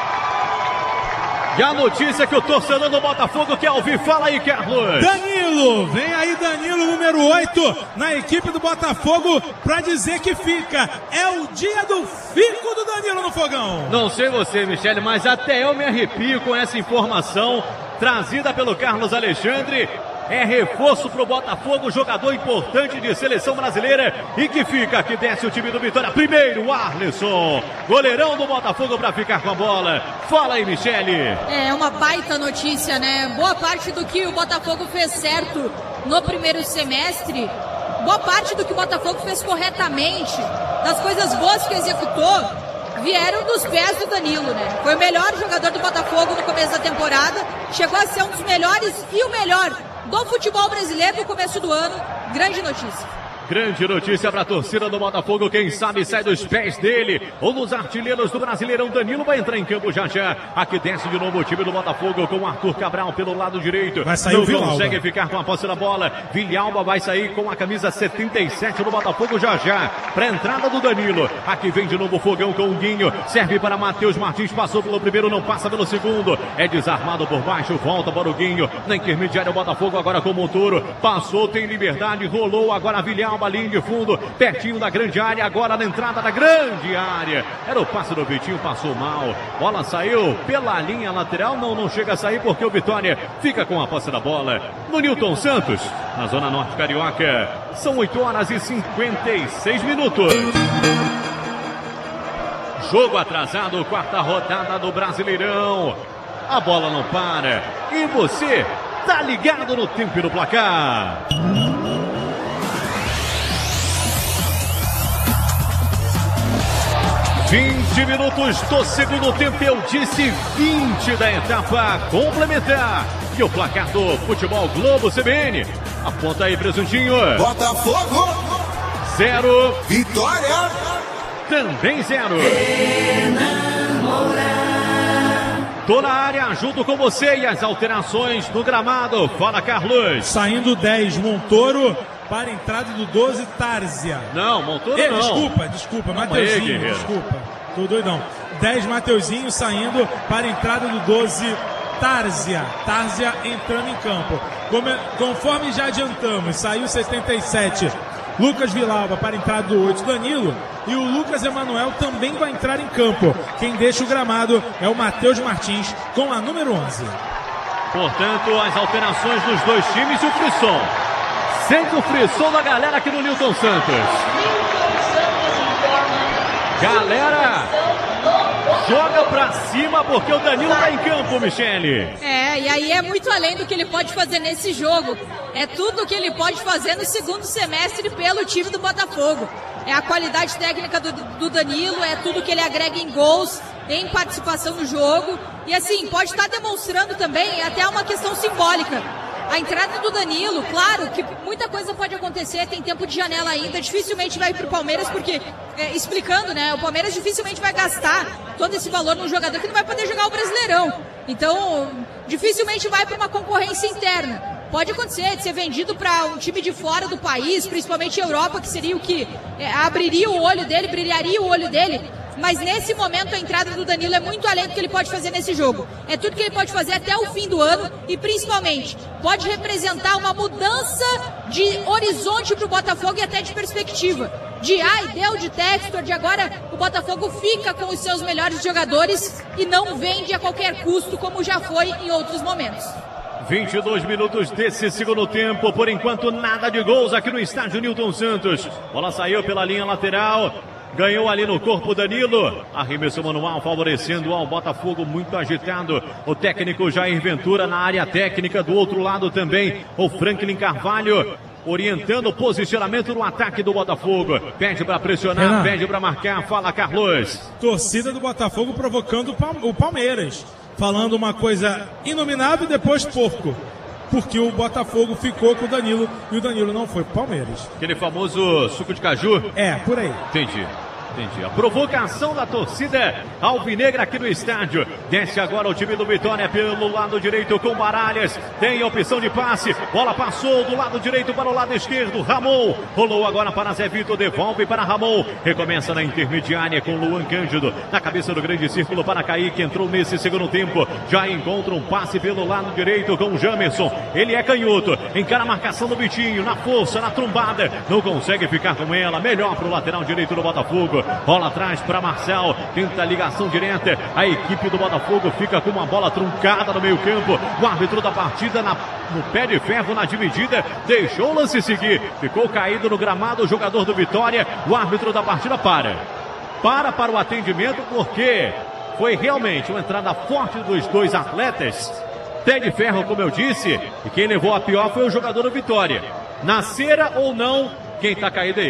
E a notícia que o torcedor do Botafogo quer ouvir, fala aí, Carlos. Danilo, vem aí Danilo, número oito, na equipe do Botafogo, pra dizer que fica. É o dia do fico do Danilo no fogão. Não sei você, Michele, mas até eu me arrepio com essa informação trazida pelo Carlos Alexandre. É reforço pro Botafogo, jogador importante de seleção brasileira e que fica, que desce o time do Vitória. Primeiro, Arlisson, goleirão do Botafogo para ficar com a bola. Fala aí, Michele. É uma baita notícia, né? Boa parte do que o Botafogo fez certo no primeiro semestre, boa parte do que o Botafogo fez corretamente das coisas boas que executou vieram dos pés do Danilo, né? Foi o melhor jogador do Botafogo no começo da temporada, chegou a ser um dos melhores e o melhor do futebol brasileiro no começo do ano. Grande notícia. Grande notícia para a torcida do Botafogo, quem sabe sai dos pés dele, um dos artilheiros do Brasileirão. Danilo vai entrar em campo já já, aqui desce de novo o time do Botafogo com o Arthur Cabral pelo lado direito, vai sair não o Villalba. Consegue ficar com a posse da bola, Villalba vai sair com a camisa setenta e sete do Botafogo já já, para a entrada do Danilo, aqui vem de novo o Fogão com o Guinho, serve para Matheus Martins, passou pelo primeiro, não passa pelo segundo, é desarmado por baixo, volta para o Guinho, na intermediária o Botafogo agora com o Montoro, passou, tem liberdade, rolou agora a Villalba, linha de fundo, pertinho da grande área, agora na entrada da grande área, era o passe do Vitinho, passou mal, bola saiu pela linha lateral, não, não chega a sair porque o Vitória fica com a posse da bola no Newton Santos, na zona norte carioca, são oito horas e cinquenta e seis minutos. Jogo atrasado, quarta rodada do Brasileirão, a bola não para, e você tá ligado no tempo e no placar. vinte minutos do segundo tempo, eu disse vinte da etapa complementar. E o placar do Futebol Globo C B N. Aponta aí, Presuntinho. Botafogo. Zero. Vitória. Também zero. Tô na área, junto com você e as alterações no gramado. Fala, Carlos. Saindo dez, Montoro. Para a entrada do doze, Tárzia. Não, Montoro e, não. Desculpa, desculpa, Mateuzinho, aí, desculpa. Tô doidão. dez, Mateuzinho saindo para a entrada do doze, Tárzia. Tárzia entrando em campo. Como, conforme já adiantamos, saiu setenta e sete, Lucas Villalba para a entrada do oito, Danilo. E o Lucas Emanuel também vai entrar em campo. Quem deixa o gramado é o Matheus Martins com a número onze. Portanto, as alterações dos dois times e o frisson. Sente o frisson da galera aqui no Newton Santos. Galera, joga pra cima porque o Danilo tá em campo, Michele. É, e aí é muito além do que ele pode fazer nesse jogo. É tudo o que ele pode fazer no segundo semestre pelo time do Botafogo. É a qualidade técnica do, do Danilo, é tudo que ele agrega em gols, em participação no jogo. E assim, pode estar demonstrando também até uma questão simbólica. A entrada do Danilo, claro que muita coisa pode acontecer, tem tempo de janela ainda, dificilmente vai para o Palmeiras, porque, é, explicando, né, o Palmeiras dificilmente vai gastar todo esse valor num jogador que não vai poder jogar o Brasileirão. Então, dificilmente vai para uma concorrência interna. Pode acontecer de ser vendido para um time de fora do país, principalmente Europa, que seria o que é, abriria o olho dele, brilharia o olho dele. Mas nesse momento a entrada do Danilo é muito além do que ele pode fazer nesse jogo. É tudo que ele pode fazer até o fim do ano e principalmente pode representar uma mudança de horizonte para o Botafogo e até de perspectiva. De ai, deu de Textor, de agora o Botafogo fica com os seus melhores jogadores e não vende a qualquer custo como já foi em outros momentos. vinte e dois minutos desse segundo tempo, por enquanto nada de gols aqui no estádio Newton Santos. Bola saiu pela linha lateral. Ganhou ali no corpo Danilo, arremesso manual favorecendo ao Botafogo, muito agitado. O técnico Jair Ventura na área técnica, do outro lado também o Franklin Carvalho, orientando o posicionamento no ataque do Botafogo. Pede para pressionar, Renan. Pede para marcar, fala Carlos. Torcida do Botafogo provocando o Palmeiras, falando uma coisa inominável e depois porco. Porque o Botafogo ficou com o Danilo e o Danilo não foi pro Palmeiras. Aquele famoso suco de caju? É, por aí. Entendi. Entendi. A provocação da torcida alvinegra aqui no estádio. Desce agora o time do Vitória pelo lado direito com Baralhas. Tem a opção de passe. Bola passou do lado direito para o lado esquerdo. Ramon. Rolou agora para Zé Vitor. Devolve para Ramon. Recomeça na intermediária com Luan Cândido. Na cabeça do grande círculo para Kaique. Entrou nesse segundo tempo. Já encontra um passe pelo lado direito com o Jamerson. Ele é canhoto. Encara a marcação do Vitinho. Na força, na trombada. Não consegue ficar com ela. Melhor para o lateral direito do Botafogo. Bola atrás para Marcel, tenta a ligação direta, a equipe do Botafogo fica com uma bola truncada no meio campo, o árbitro da partida na, no pé de ferro na dividida, deixou o lance seguir, ficou caído no gramado o jogador do Vitória, o árbitro da partida para, para para o atendimento porque foi realmente uma entrada forte dos dois atletas, pé de ferro como eu disse, e quem levou a pior foi o jogador do Vitória, na cera ou não, quem está caído é ele.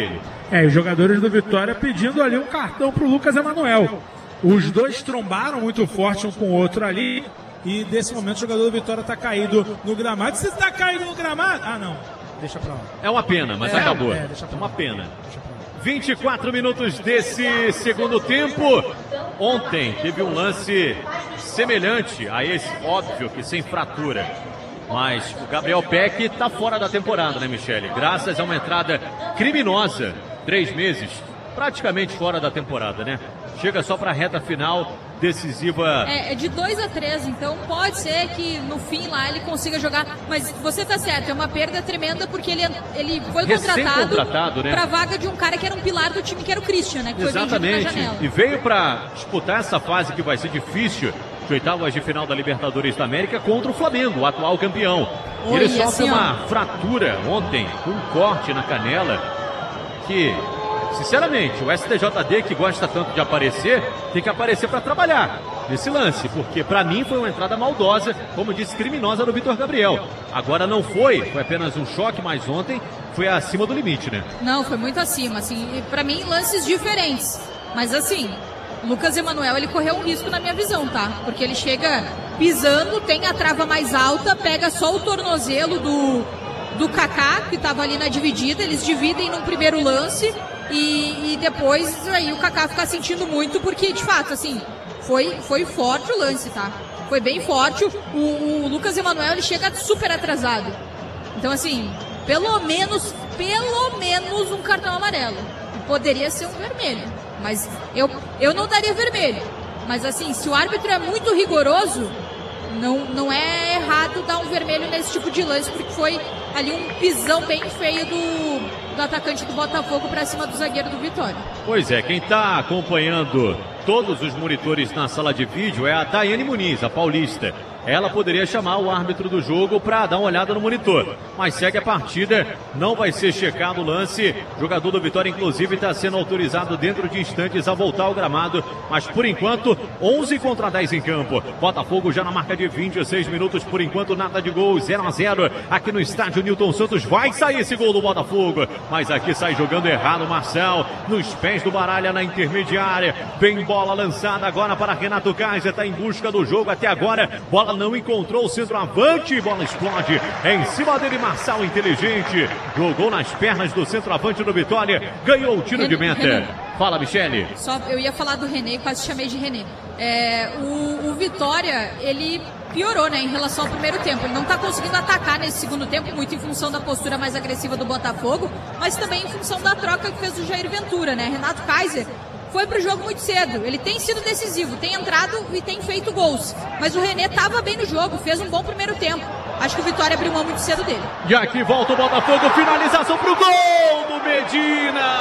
É, os jogadores do Vitória pedindo ali um cartão pro Lucas Emanuel. Os dois trombaram muito forte um com o outro ali. E desse momento o jogador do Vitória está caído no gramado. Você está caído no gramado? Ah, não. Deixa pra lá. É uma pena, mas é, acabou. É, deixa pra é uma lá. pena. vinte e quatro minutos desse segundo tempo. Ontem teve um lance semelhante a esse, óbvio que sem fratura. Mas o Gabriel Peck está fora da temporada, né, Michele? Graças a uma entrada criminosa. Três meses, praticamente fora da temporada, né? Chega só para a reta final decisiva. É, é de dois a três, então pode ser que no fim lá ele consiga jogar. Mas você tá certo, é uma perda tremenda porque ele, ele foi contratado né? para a vaga de um cara que era um pilar do time, que era o Christian, né? Que Exatamente. Foi vendido na janela. E veio para disputar essa fase que vai ser difícil, de oitavas de final da Libertadores da América contra o Flamengo, o atual campeão. Oi, ele sofre assim, uma ó. fratura ontem, um corte na canela que... Sinceramente, o S T J D, que gosta tanto de aparecer, tem que aparecer para trabalhar nesse lance, porque para mim foi uma entrada maldosa, como disse, criminosa do Vitor Gabriel. Agora não foi, foi apenas um choque, mas ontem foi acima do limite, né? Não, foi muito acima, assim, para mim lances diferentes. Mas assim, Lucas Emanuel, ele correu um risco na minha visão, tá? Porque ele chega pisando, tem a trava mais alta, pega só o tornozelo do, do Kaká, que estava ali na dividida, eles dividem no primeiro lance. E, e depois aí o Kaká fica sentindo muito, porque de fato, assim, foi, foi forte o lance, tá? Foi bem forte. O, o Lucas Emanuel, ele chega super atrasado. Então, assim, pelo menos, pelo menos um cartão amarelo. Poderia ser um vermelho, mas eu, eu não daria vermelho. Mas assim, se o árbitro é muito rigoroso, não, não é errado dar um vermelho nesse tipo de lance, porque foi ali um pisão bem feio do, do atacante do Botafogo para cima do zagueiro do Vitória. Pois é, quem está acompanhando todos os monitores na sala de vídeo é a Tayane Muniz, a paulista. Ela poderia chamar o árbitro do jogo para dar uma olhada no monitor, mas segue a partida, não vai ser checado o lance. O jogador do Vitória, inclusive, está sendo autorizado dentro de instantes a voltar ao gramado, mas por enquanto, onze contra dez em campo. Botafogo já na marca de vinte e seis minutos, por enquanto nada de gol, zero a zero aqui no estádio Newton Santos. Vai sair esse gol do Botafogo, mas aqui sai jogando errado o Marcel, nos pés do Baralha na intermediária. Vem bola lançada agora para Renato Kaiser, está em busca do jogo até agora. Bola não encontrou o centroavante, bola explode em cima dele. Marçal inteligente, jogou nas pernas do centroavante do Vitória, ganhou o tiro de meta. Fala, Michele. Só, eu ia falar do René, quase chamei de René. É, o, o Vitória, ele piorou, né, em relação ao primeiro tempo. Ele não está conseguindo atacar nesse segundo tempo, muito em função da postura mais agressiva do Botafogo, mas também em função da troca que fez o Jair Ventura, né? Renato Kaiser foi pro jogo muito cedo, ele tem sido decisivo, tem entrado e tem feito gols, mas o René estava bem no jogo, fez um bom primeiro tempo. Acho que o Vitória abriu mão muito cedo dele. E aqui volta o Botafogo, finalização pro gol do Medina!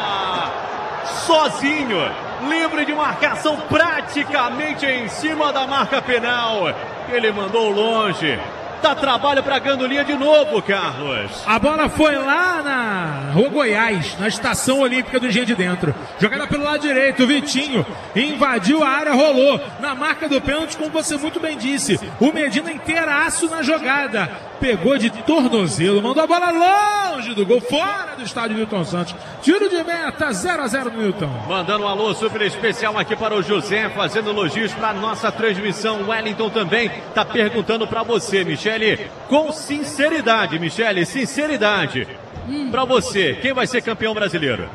Sozinho, livre de marcação praticamente em cima da marca penal. Ele mandou longe. Dá trabalho para Gandolinha de novo, Carlos. A bola foi lá na Rua Goiás, na Estação Olímpica do Engenho de Dentro. Jogada pelo lado direito, o Vitinho invadiu a área, rolou na marca do pênalti, como você muito bem disse. O Medina inteiraço na jogada. Pegou de tornozelo, mandou a bola longe do gol, fora do estádio Newton Santos. Tiro de meta, zero a zero no Newton. Mandando um alô super especial aqui para o José, fazendo elogios para a nossa transmissão. O Wellington também está perguntando para você, Michele, com sinceridade, Michele, sinceridade. Hum. Para você, quem vai ser campeão brasileiro?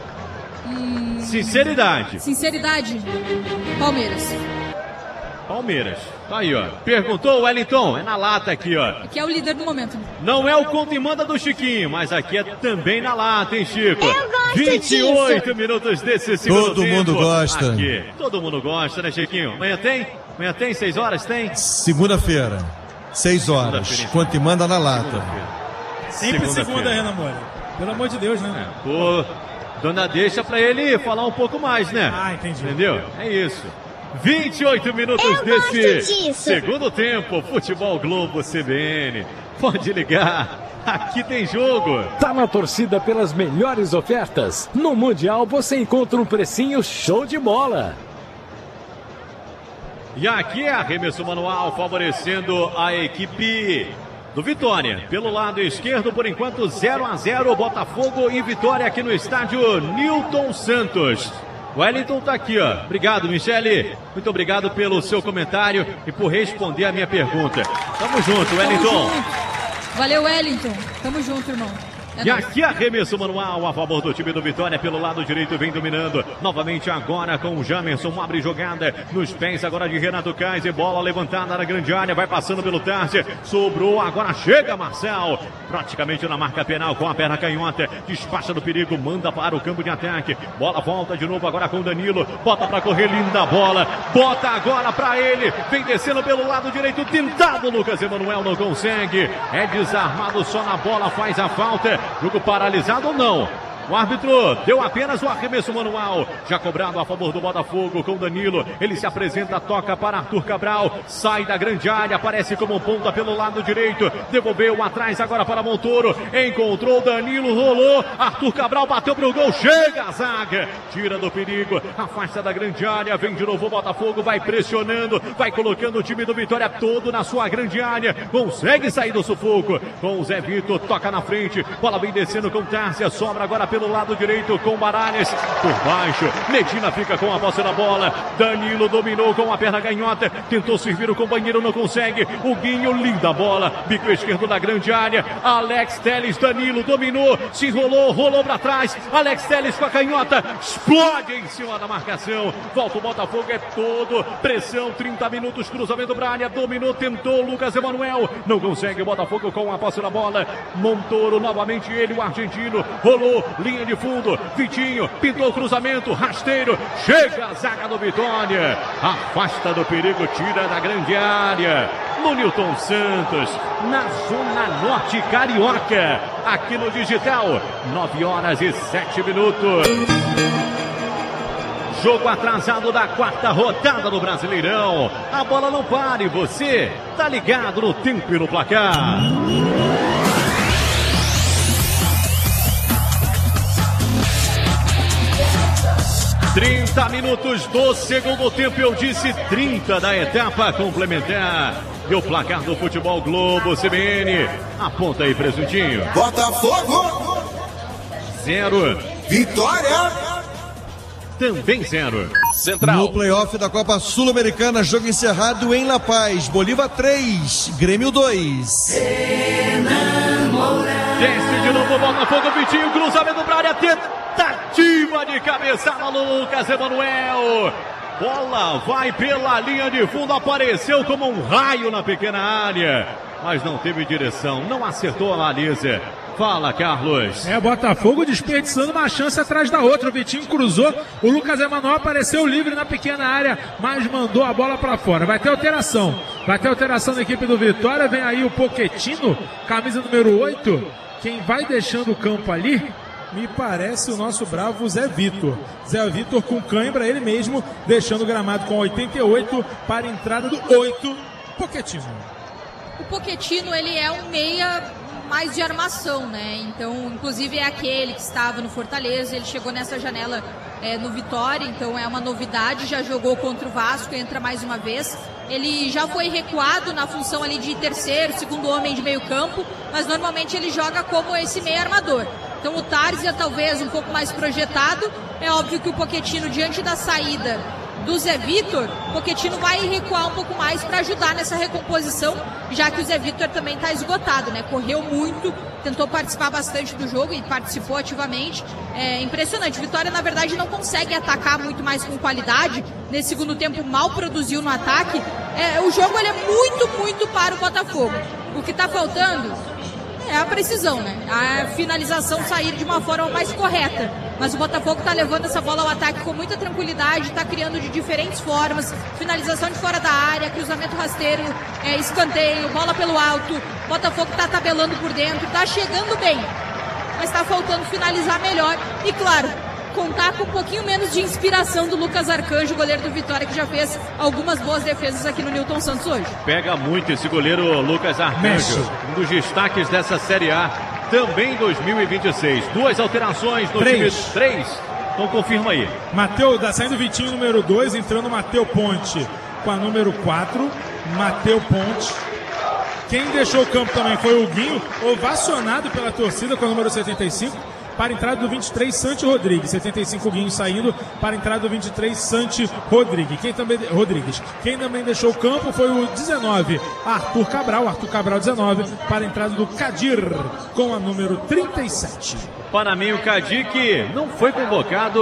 Hum. Sinceridade. Sinceridade, Palmeiras. Palmeiras. Tá aí, ó. Perguntou o Wellington. É na lata aqui, ó. Que é o líder do momento. Não é o conta e manda do Chiquinho, mas aqui é também na lata, hein, Chico? Eu gosto vinte e oito disso. minutos desse segundo Todo tempo. mundo gosta. Aqui. Todo mundo gosta, né, Chiquinho? Amanhã tem? Amanhã tem? Seis horas? Tem? Segunda-feira, seis horas. Quanto e manda na lata. Sempre segunda, Renan Moura. Pelo amor de Deus, né? É. Pô, dona deixa pra ele falar um pouco mais, né? Ah, entendi. Entendeu? É isso. vinte e oito minutos Eu desse segundo tempo. Futebol Globo C B N. Pode ligar. Aqui tem jogo. Tá na torcida pelas melhores ofertas? No Mundial você encontra um precinho show de bola. E aqui é arremesso manual favorecendo a equipe do Vitória. Pelo lado esquerdo, por enquanto, zero a zero, Botafogo e Vitória aqui no estádio Newton Santos. O Wellington tá aqui, ó. Obrigado, Michele. Muito obrigado pelo seu comentário e por responder a minha pergunta. Tamo junto, Wellington. Tamo junto. Valeu, Wellington. Tamo junto, irmão. É e aqui arremesso manual a favor do time do Vitória. Pelo lado direito vem dominando. Novamente agora com o Jamerson. Abre jogada nos pés agora de Renato Kaiser. Bola levantada na grande área. Vai passando pelo Tarsi. Sobrou. Agora chega Marcel. Praticamente na marca penal com a perna canhota. Despacha do perigo. Manda para o campo de ataque. Bola volta de novo agora com o Danilo. Bota para correr. Linda bola. Bota agora para ele. Vem descendo pelo lado direito. Tentado. Lucas Emanuel não consegue. É desarmado só na bola. Faz a falta. Jogo paralisado ou não? O árbitro deu apenas o arremesso manual. Já cobrado a favor do Botafogo com Danilo. Ele se apresenta, toca para Arthur Cabral. Sai da grande área, aparece como ponta pelo lado direito. Devolveu atrás agora para Montoro. Encontrou Danilo, rolou. Arthur Cabral bateu pro gol. Chega a zaga. Tira do perigo. Afasta da grande área. Vem de novo o Botafogo. Vai pressionando. Vai colocando o time do Vitória todo na sua grande área. Consegue sair do sufoco. Com o Zé Vitor. Toca na frente. Bola vem descendo com Tárcia. Sobra agora pelo pelo lado direito com Baralhas, por baixo, Medina fica com a posse da bola, Danilo dominou com a perna canhota, tentou servir o companheiro, não consegue, o Guinho, linda bola, bico esquerdo da grande área, Alex Telles, Danilo dominou, se enrolou, rolou para trás, Alex Telles com a canhota, explode em cima da marcação, volta o Botafogo, é todo, pressão, trinta minutos, cruzamento para a área, dominou, tentou, Lucas Emanuel, não consegue, o Botafogo com a posse da bola, Montoro, novamente ele, o argentino, rolou, linha de fundo, Vitinho, pintou o cruzamento, rasteiro, chega a zaga do Vitória, afasta do perigo, tira da grande área, no Newton Santos, na Zona Norte Carioca, aqui no Digital, nove horas e sete minutos. Jogo atrasado da quarta rodada do Brasileirão, a bola não para e você tá ligado no tempo e no placar. trinta minutos do segundo tempo, eu disse trinta da etapa complementar. E o placar do Futebol Globo C B N. Aponta aí, Presuntinho. Botafogo. Zero. Vitória. Também zero. Central. No playoff da Copa Sul-Americana, jogo encerrado em La Paz. Bolívar três, Grêmio dois. Desce de novo o Botafogo, Vitinho, cruzamento para a área, tentativa de cabeçada no Lucas Emanuel. Bola vai pela linha de fundo, apareceu como um raio na pequena área, mas não teve direção, não acertou a baliza. Fala, Carlos. É, Botafogo desperdiçando uma chance atrás da outra. O Vitinho cruzou, o Lucas Emanuel apareceu livre na pequena área, mas mandou a bola para fora. Vai ter alteração. Vai ter alteração na equipe do Vitória. Vem aí o Pochettino, camisa número oito. Quem vai deixando o campo ali, me parece o nosso bravo Zé Vitor. Zé Vitor com cãibra, ele mesmo, deixando o gramado com oitenta e oito para a entrada do oito, Pochettino. O Pochettino, ele é um meia mais de armação, né? Então, inclusive é aquele que estava no Fortaleza, ele chegou nessa janela é, no Vitória, então é uma novidade, já jogou contra o Vasco, entra mais uma vez. Ele já foi recuado na função ali de terceiro, segundo homem de meio campo, mas normalmente ele joga como esse meio armador. Então o Tarzia talvez um pouco mais projetado, é óbvio que o Pochettino, diante da saída do Zé Vitor, o Pochettino vai recuar um pouco mais para ajudar nessa recomposição, já que o Zé Vitor também está esgotado, né? Correu muito, tentou participar bastante do jogo e participou ativamente. É impressionante. Vitória, na verdade, não consegue atacar muito mais com qualidade. Nesse segundo tempo, mal produziu no ataque. É, o jogo ele é muito, muito para o Botafogo. O que está faltando é a precisão, né? A finalização sair de uma forma mais correta. Mas o Botafogo está levando essa bola ao ataque com muita tranquilidade, está criando de diferentes formas, finalização de fora da área, cruzamento rasteiro, é, escanteio, bola pelo alto. O Botafogo está tabelando por dentro, está chegando bem, mas está faltando finalizar melhor. E claro, contar com um pouquinho menos de inspiração do Lucas Arcanjo, goleiro do Vitória, que já fez algumas boas defesas aqui no Newton Santos hoje. Pega muito esse goleiro Lucas Arcanjo, Mexe. um dos destaques dessa Série A, também em dois mil e vinte e seis. Duas alterações no Três. time. Três. Então confirma aí. Mateu, tá saindo o Vitinho, número dois, entrando o Mateu Ponte com a número quatro. Mateu Ponte Quem deixou o campo também foi o Guinho, ovacionado pela torcida com o número setenta e cinco. Para a entrada do vinte e três, Santi Rodrigues. setenta e cinco, Guinho saindo para a entrada do vinte e três, Santi Rodrigues. Quem também, Rodrigues. Quem também deixou o campo foi o dezenove, Arthur Cabral. Arthur Cabral, dezenove, para a entrada do Kadir, com a número trinta e sete. Para mim, o Kadir que não foi convocado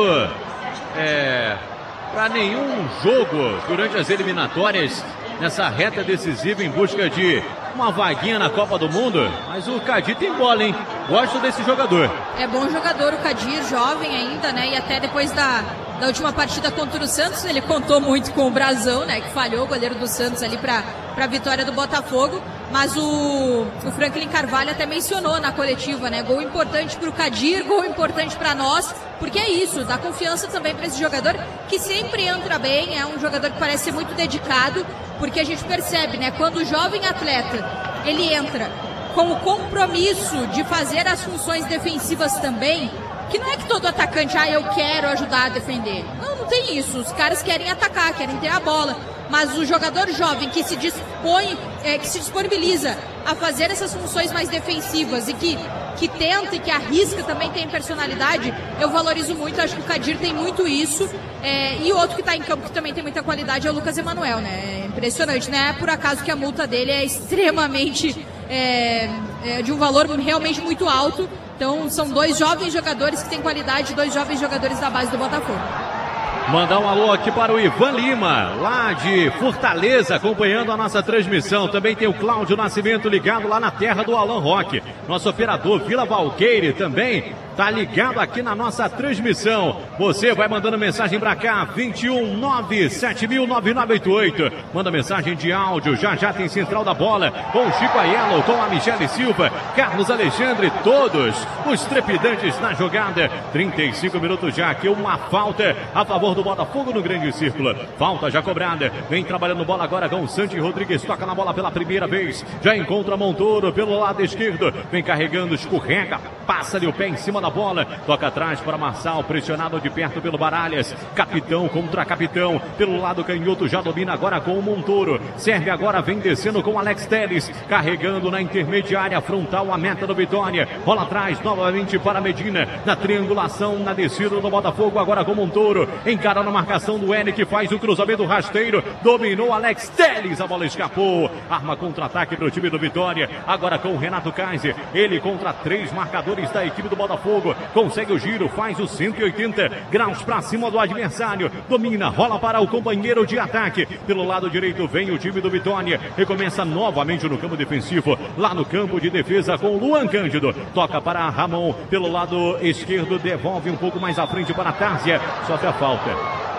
é, para nenhum jogo durante as eliminatórias, nessa reta decisiva em busca de uma vaguinha na Copa do Mundo, mas o Kadir tem bola, hein? Gosto desse jogador. É bom jogador o Kadir, jovem ainda, né? E até depois da, da última partida contra o Santos, ele contou muito com o Brazão, né? Que falhou o goleiro do Santos ali para a vitória do Botafogo. Mas o, o Franklin Carvalho até mencionou na coletiva, né? Gol importante para o Kadir, gol importante para nós, porque é isso, dá confiança também para esse jogador que sempre entra bem, é um jogador que parece ser muito dedicado, porque a gente percebe, né? Quando o jovem atleta, ele entra com o compromisso de fazer as funções defensivas também, que não é que todo atacante, ah, eu quero ajudar a defender. Não, não tem isso. Os caras querem atacar, querem ter a bola. Mas o jogador jovem que se dispõe, é, que se disponibiliza a fazer essas funções mais defensivas e que, que tenta e que arrisca, também tem personalidade, eu valorizo muito. Acho que o Kadir tem muito isso. É, e outro que está em campo que também tem muita qualidade é o Lucas Emanuel, né? É impressionante, né? É por acaso que a multa dele é extremamente é, é de um valor realmente muito alto. Então são dois jovens jogadores que têm qualidade, dois jovens jogadores da base do Botafogo. Mandar um alô aqui para o Ivan Lima, lá de Fortaleza, acompanhando a nossa transmissão. Também tem o Cláudio Nascimento ligado lá na terra do Alan Roque. Nosso operador Vila Valqueire também tá ligado aqui na nossa transmissão. Você vai mandando mensagem para cá, vinte e um, nove sete mil, nove nove oito oito. Manda mensagem de áudio, já já tem Central da Bola, com o Chico Aiello, com a Michele Silva, Carlos Alexandre, todos os trepidantes na jogada. trinta e cinco minutos já, aqui uma falta a favor do Botafogo no grande círculo. Falta já cobrada, vem trabalhando bola agora com o Santi Rodrigues, toca na bola pela primeira vez, já encontra Montoro pelo lado esquerdo, vem carregando, escorrega, passa-lhe o pé em cima da bola, toca atrás para Marçal, pressionado de perto pelo Baralhas, capitão contra capitão, pelo lado canhoto, já domina agora com o Montoro, serve agora, vem descendo com Alex Telles, carregando na intermediária, frontal a meta do Vitória, bola atrás novamente para Medina, na triangulação, na descida do Botafogo, agora com Montoro, encara na marcação do N, que faz o cruzamento rasteiro, dominou Alex Telles, a bola escapou, arma contra-ataque para o time do Vitória, agora com o Renato Kaiser, ele contra três marcadores da equipe do Botafogo, consegue o giro, faz os cento e oitenta graus para cima do adversário, domina, rola para o companheiro de ataque, pelo lado direito vem o time do Vitória, recomeça novamente no campo defensivo, lá no campo de defesa com o Luan Cândido, toca para Ramon, pelo lado esquerdo, devolve um pouco mais à frente para a Társia, sofre a falta.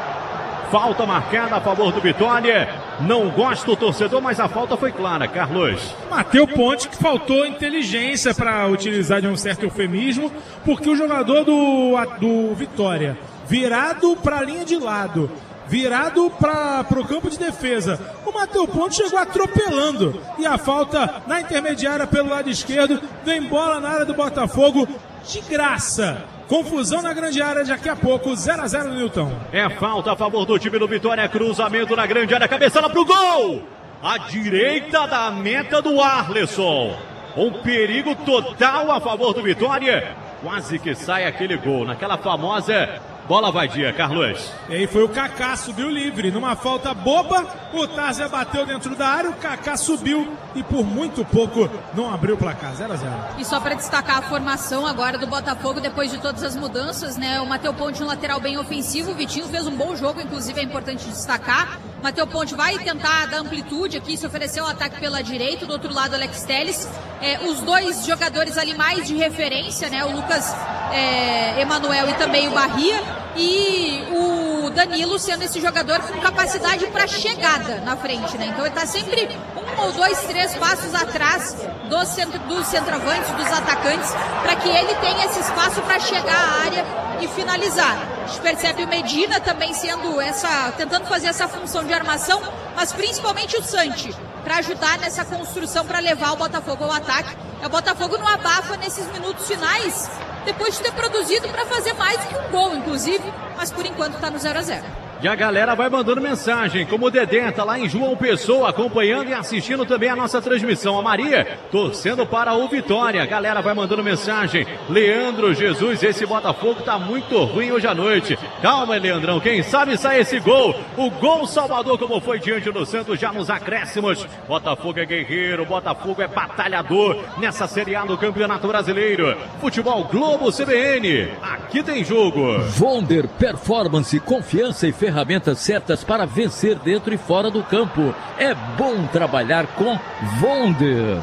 Falta marcada a favor do Vitória. Não gosta o torcedor, mas a falta foi clara, Carlos. Matheus Ponte, que faltou inteligência para utilizar de um certo eufemismo, porque o jogador do, do Vitória, virado para a linha de lado, virado para o campo de defesa, o Matheus Ponte chegou atropelando. E a falta na intermediária pelo lado esquerdo, vem bola na área do Botafogo de graça. Confusão na grande área, daqui a pouco, zero a zero no Newton. É falta a favor do time do Vitória, cruzamento na grande área, cabeçada pro gol! À direita da meta do Arleson. Um perigo total a favor do Vitória. Quase que sai aquele gol, naquela famosa bola vadia, Carlos. E aí foi o Kaká, subiu livre, numa falta boba, o Tarzan bateu dentro da área, o Kaká subiu e por muito pouco não abriu o placar, zero a zero. E só para destacar a formação agora do Botafogo, depois de todas as mudanças, né? O Matheus Ponte, um lateral bem ofensivo, o Vitinho fez um bom jogo, inclusive é importante destacar. O Matheus Ponte vai tentar dar amplitude aqui, se oferecer um ataque pela direita, do outro lado Alex Telles. É, os dois jogadores ali mais de referência, né? O Lucas é, Emanuel e também o Bahia. E o Danilo sendo esse jogador com capacidade para chegada na frente, né? Então ele está sempre um ou dois, três passos atrás dos, centro, dos centroavantes, dos atacantes, para que ele tenha esse espaço para chegar à área e finalizar. A gente percebe o Medina também sendo essa, tentando fazer essa função de armação, mas principalmente o Santi, para ajudar nessa construção, para levar o Botafogo ao ataque. O Botafogo não abafa nesses minutos finais, depois de ter produzido para fazer mais do que um gol, inclusive, mas por enquanto está no zero a zero. E a galera vai mandando mensagem, como o Dedé tá lá em João Pessoa, acompanhando e assistindo também a nossa transmissão. A Maria, torcendo para o Vitória. A galera vai mandando mensagem. Leandro Jesus, esse Botafogo tá muito ruim hoje à noite. Calma, Leandrão, quem sabe sai esse gol. O gol Salvador, como foi diante do Santos, já nos acréscimos. Botafogo é guerreiro, Botafogo é batalhador nessa Série A do Campeonato Brasileiro. Futebol Globo C B N, aqui tem jogo. Vonder Performance, confiança e ferramentas certas para vencer dentro e fora do campo. É bom trabalhar com Vonder.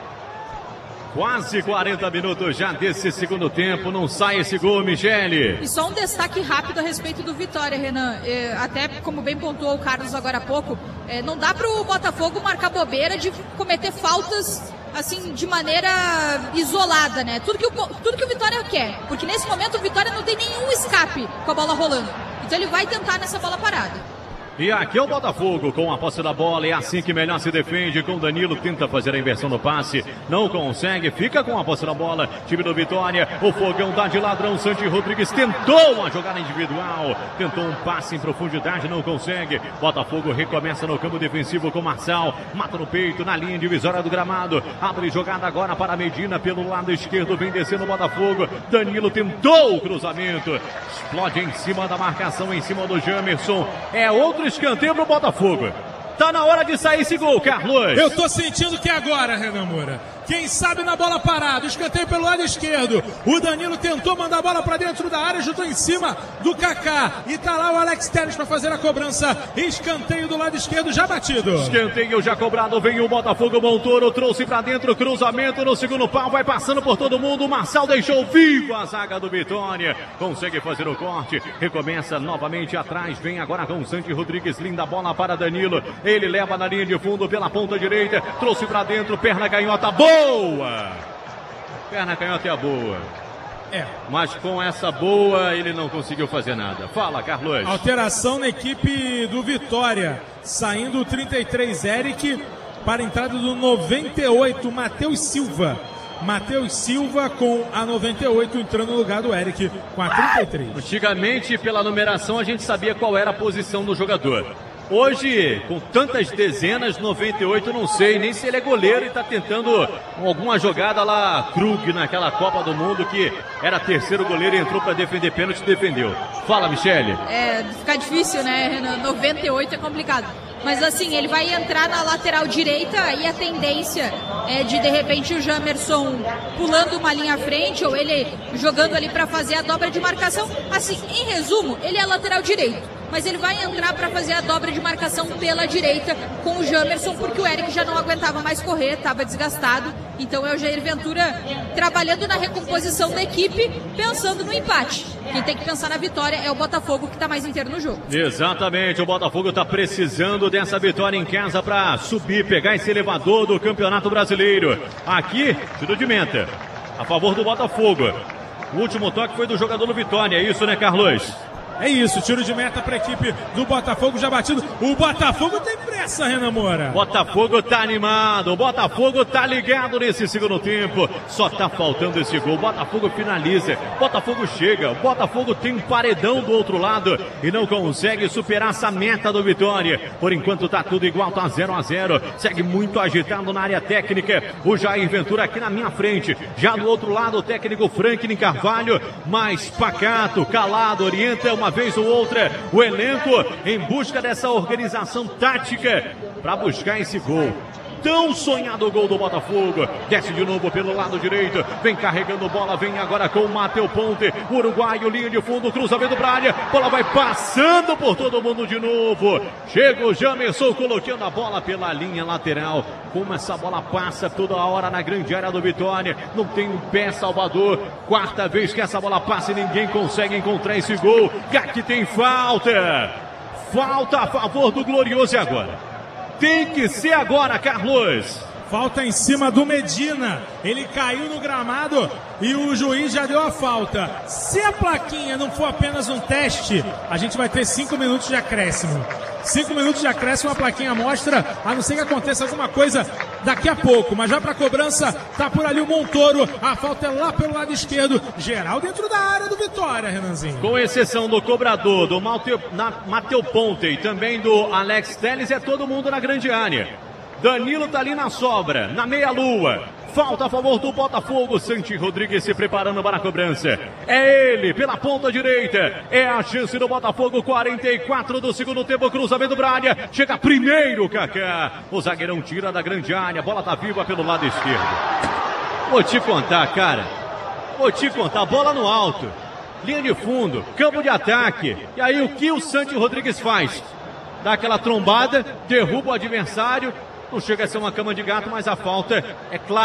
Quase quarenta minutos já desse segundo tempo, não sai esse gol, Michele. E só um destaque rápido a respeito do Vitória, Renan. É, até como bem pontuou o Carlos agora há pouco, é, não dá para o Botafogo marcar bobeira de cometer faltas assim, de maneira isolada, né? Tudo que, o, tudo que o Vitória quer. Porque nesse momento o Vitória não tem nenhum escape com a bola rolando. Então ele vai tentar nessa bola parada. E aqui é o Botafogo com a posse da bola, é assim que melhor se defende, com Danilo, tenta fazer a inversão no passe, não consegue, fica com a posse da bola, time do Vitória, o Fogão dá de ladrão, Santi Rodrigues tentou uma jogada individual, tentou um passe em profundidade, não consegue, Botafogo recomeça no campo defensivo com Marçal, mata no peito, na linha divisória do gramado, abre jogada agora para Medina, pelo lado esquerdo, vem descendo o Botafogo, Danilo tentou o cruzamento, explode em cima da marcação, em cima do Jamerson, é outro escanteio pro Botafogo. Tá na hora de sair esse gol, Carlos. Eu tô sentindo que é agora, Renan Moura. Quem sabe na bola parada, escanteio pelo lado esquerdo. O Danilo tentou mandar a bola para dentro da área, chutou em cima do Kaká. E tá lá o Alex Telles para fazer a cobrança. Escanteio do lado esquerdo já batido. Escanteio já cobrado, vem o Botafogo, Montoro trouxe para dentro, cruzamento no segundo pau, vai passando por todo mundo. O Marçal deixou vivo a zaga do Vitória. Consegue fazer o corte, recomeça novamente atrás, vem agora com o Santi Rodrigues, linda bola para Danilo. Ele leva na linha de fundo pela ponta direita, trouxe para dentro, perna canhota, boa! Boa! Perna canhota é boa. É. Mas com essa boa ele não conseguiu fazer nada. Fala, Carlos. Alteração na equipe do Vitória. Saindo o trinta e três, Eric, para a entrada do noventa e oito, Matheus Silva. Matheus Silva com a noventa e oito entrando no lugar do Eric com a trinta e três. Antigamente, pela numeração, a gente sabia qual era a posição do jogador. Hoje, com tantas dezenas, noventa e oito, não sei nem se ele é goleiro e está tentando alguma jogada lá, Krug, naquela Copa do Mundo, que era terceiro goleiro e entrou para defender pênalti e defendeu. Fala, Michele. É, fica difícil, né, Renan? noventa e oito é complicado. Mas assim, ele vai entrar na lateral direita e a tendência é de, de repente, o Jamerson pulando uma linha à frente ou ele jogando ali para fazer a dobra de marcação. Assim, em resumo, ele é lateral direito. Mas ele vai entrar para fazer a dobra de marcação pela direita com o Jamerson, porque o Eric já não aguentava mais correr, estava desgastado. Então é o Jair Ventura trabalhando na recomposição da equipe, pensando no empate. Quem tem que pensar na vitória é o Botafogo, que está mais inteiro no jogo. Exatamente, o Botafogo está precisando dessa vitória em casa para subir, pegar esse elevador do Campeonato Brasileiro. Aqui, tiro de menta, a favor do Botafogo. O último toque foi do jogador do Vitória, é isso, né, Carlos? É isso, tiro de meta para a equipe do Botafogo já batido. O Botafogo tem pressa, Renan Moura. Botafogo tá animado, o Botafogo tá ligado nesse segundo tempo. Só tá faltando esse gol. O Botafogo finaliza, o Botafogo chega, o Botafogo tem um paredão do outro lado e não consegue superar essa meta do Vitória. Por enquanto tá tudo igual, tá zero a zero. Segue muito agitado na área técnica. O Jair Ventura aqui na minha frente. Já do outro lado o técnico Franklin Carvalho, mais pacato, calado, orienta uma Uma vez ou outra, o elenco em busca dessa organização tática para buscar esse gol. Tão sonhado o gol do Botafogo. Desce de novo pelo lado direito. Vem carregando bola. Vem agora com o Matheus Ponte. Uruguaio, linha de fundo. Cruzamento para a área. Bola vai passando por todo mundo de novo. Chega o Jamerson colocando a bola pela linha lateral. Como essa bola passa toda hora na grande área do Vitória. Não tem um pé salvador. Quarta vez que essa bola passa e ninguém consegue encontrar esse gol. E aqui tem falta. Falta a favor do Glorioso agora. Tem que ser agora, Carlos. Falta em cima do Medina. Ele caiu no gramado e o juiz já deu a falta. Se a plaquinha não for apenas um teste, a gente vai ter cinco minutos de acréscimo. Cinco minutos de acréscimo, a plaquinha mostra, a não ser que aconteça alguma coisa daqui a pouco. Mas já para cobrança, tá por ali o Montoro. A falta é lá pelo lado esquerdo. Geral dentro da área do Vitória, Renanzinho. Com exceção do cobrador, do Mateu, na, Mateu Ponte e também do Alex Telles, é todo mundo na grande área. Danilo tá ali na sobra, na meia-lua. Falta a favor do Botafogo. Santi Rodrigues se preparando para a cobrança. É ele, pela ponta direita. É a chance do Botafogo. quarenta e quatro do segundo tempo. Cruzamento para a área. Chega primeiro, Kaká. O zagueirão tira da grande área. A bola tá viva pelo lado esquerdo. Vou te contar, cara. Vou te contar. Bola no alto. Linha de fundo. Campo de ataque. E aí o que o Santi Rodrigues faz? Dá aquela trombada. Derruba o adversário. Não chega a ser uma cama de gato, mas a falta é clara.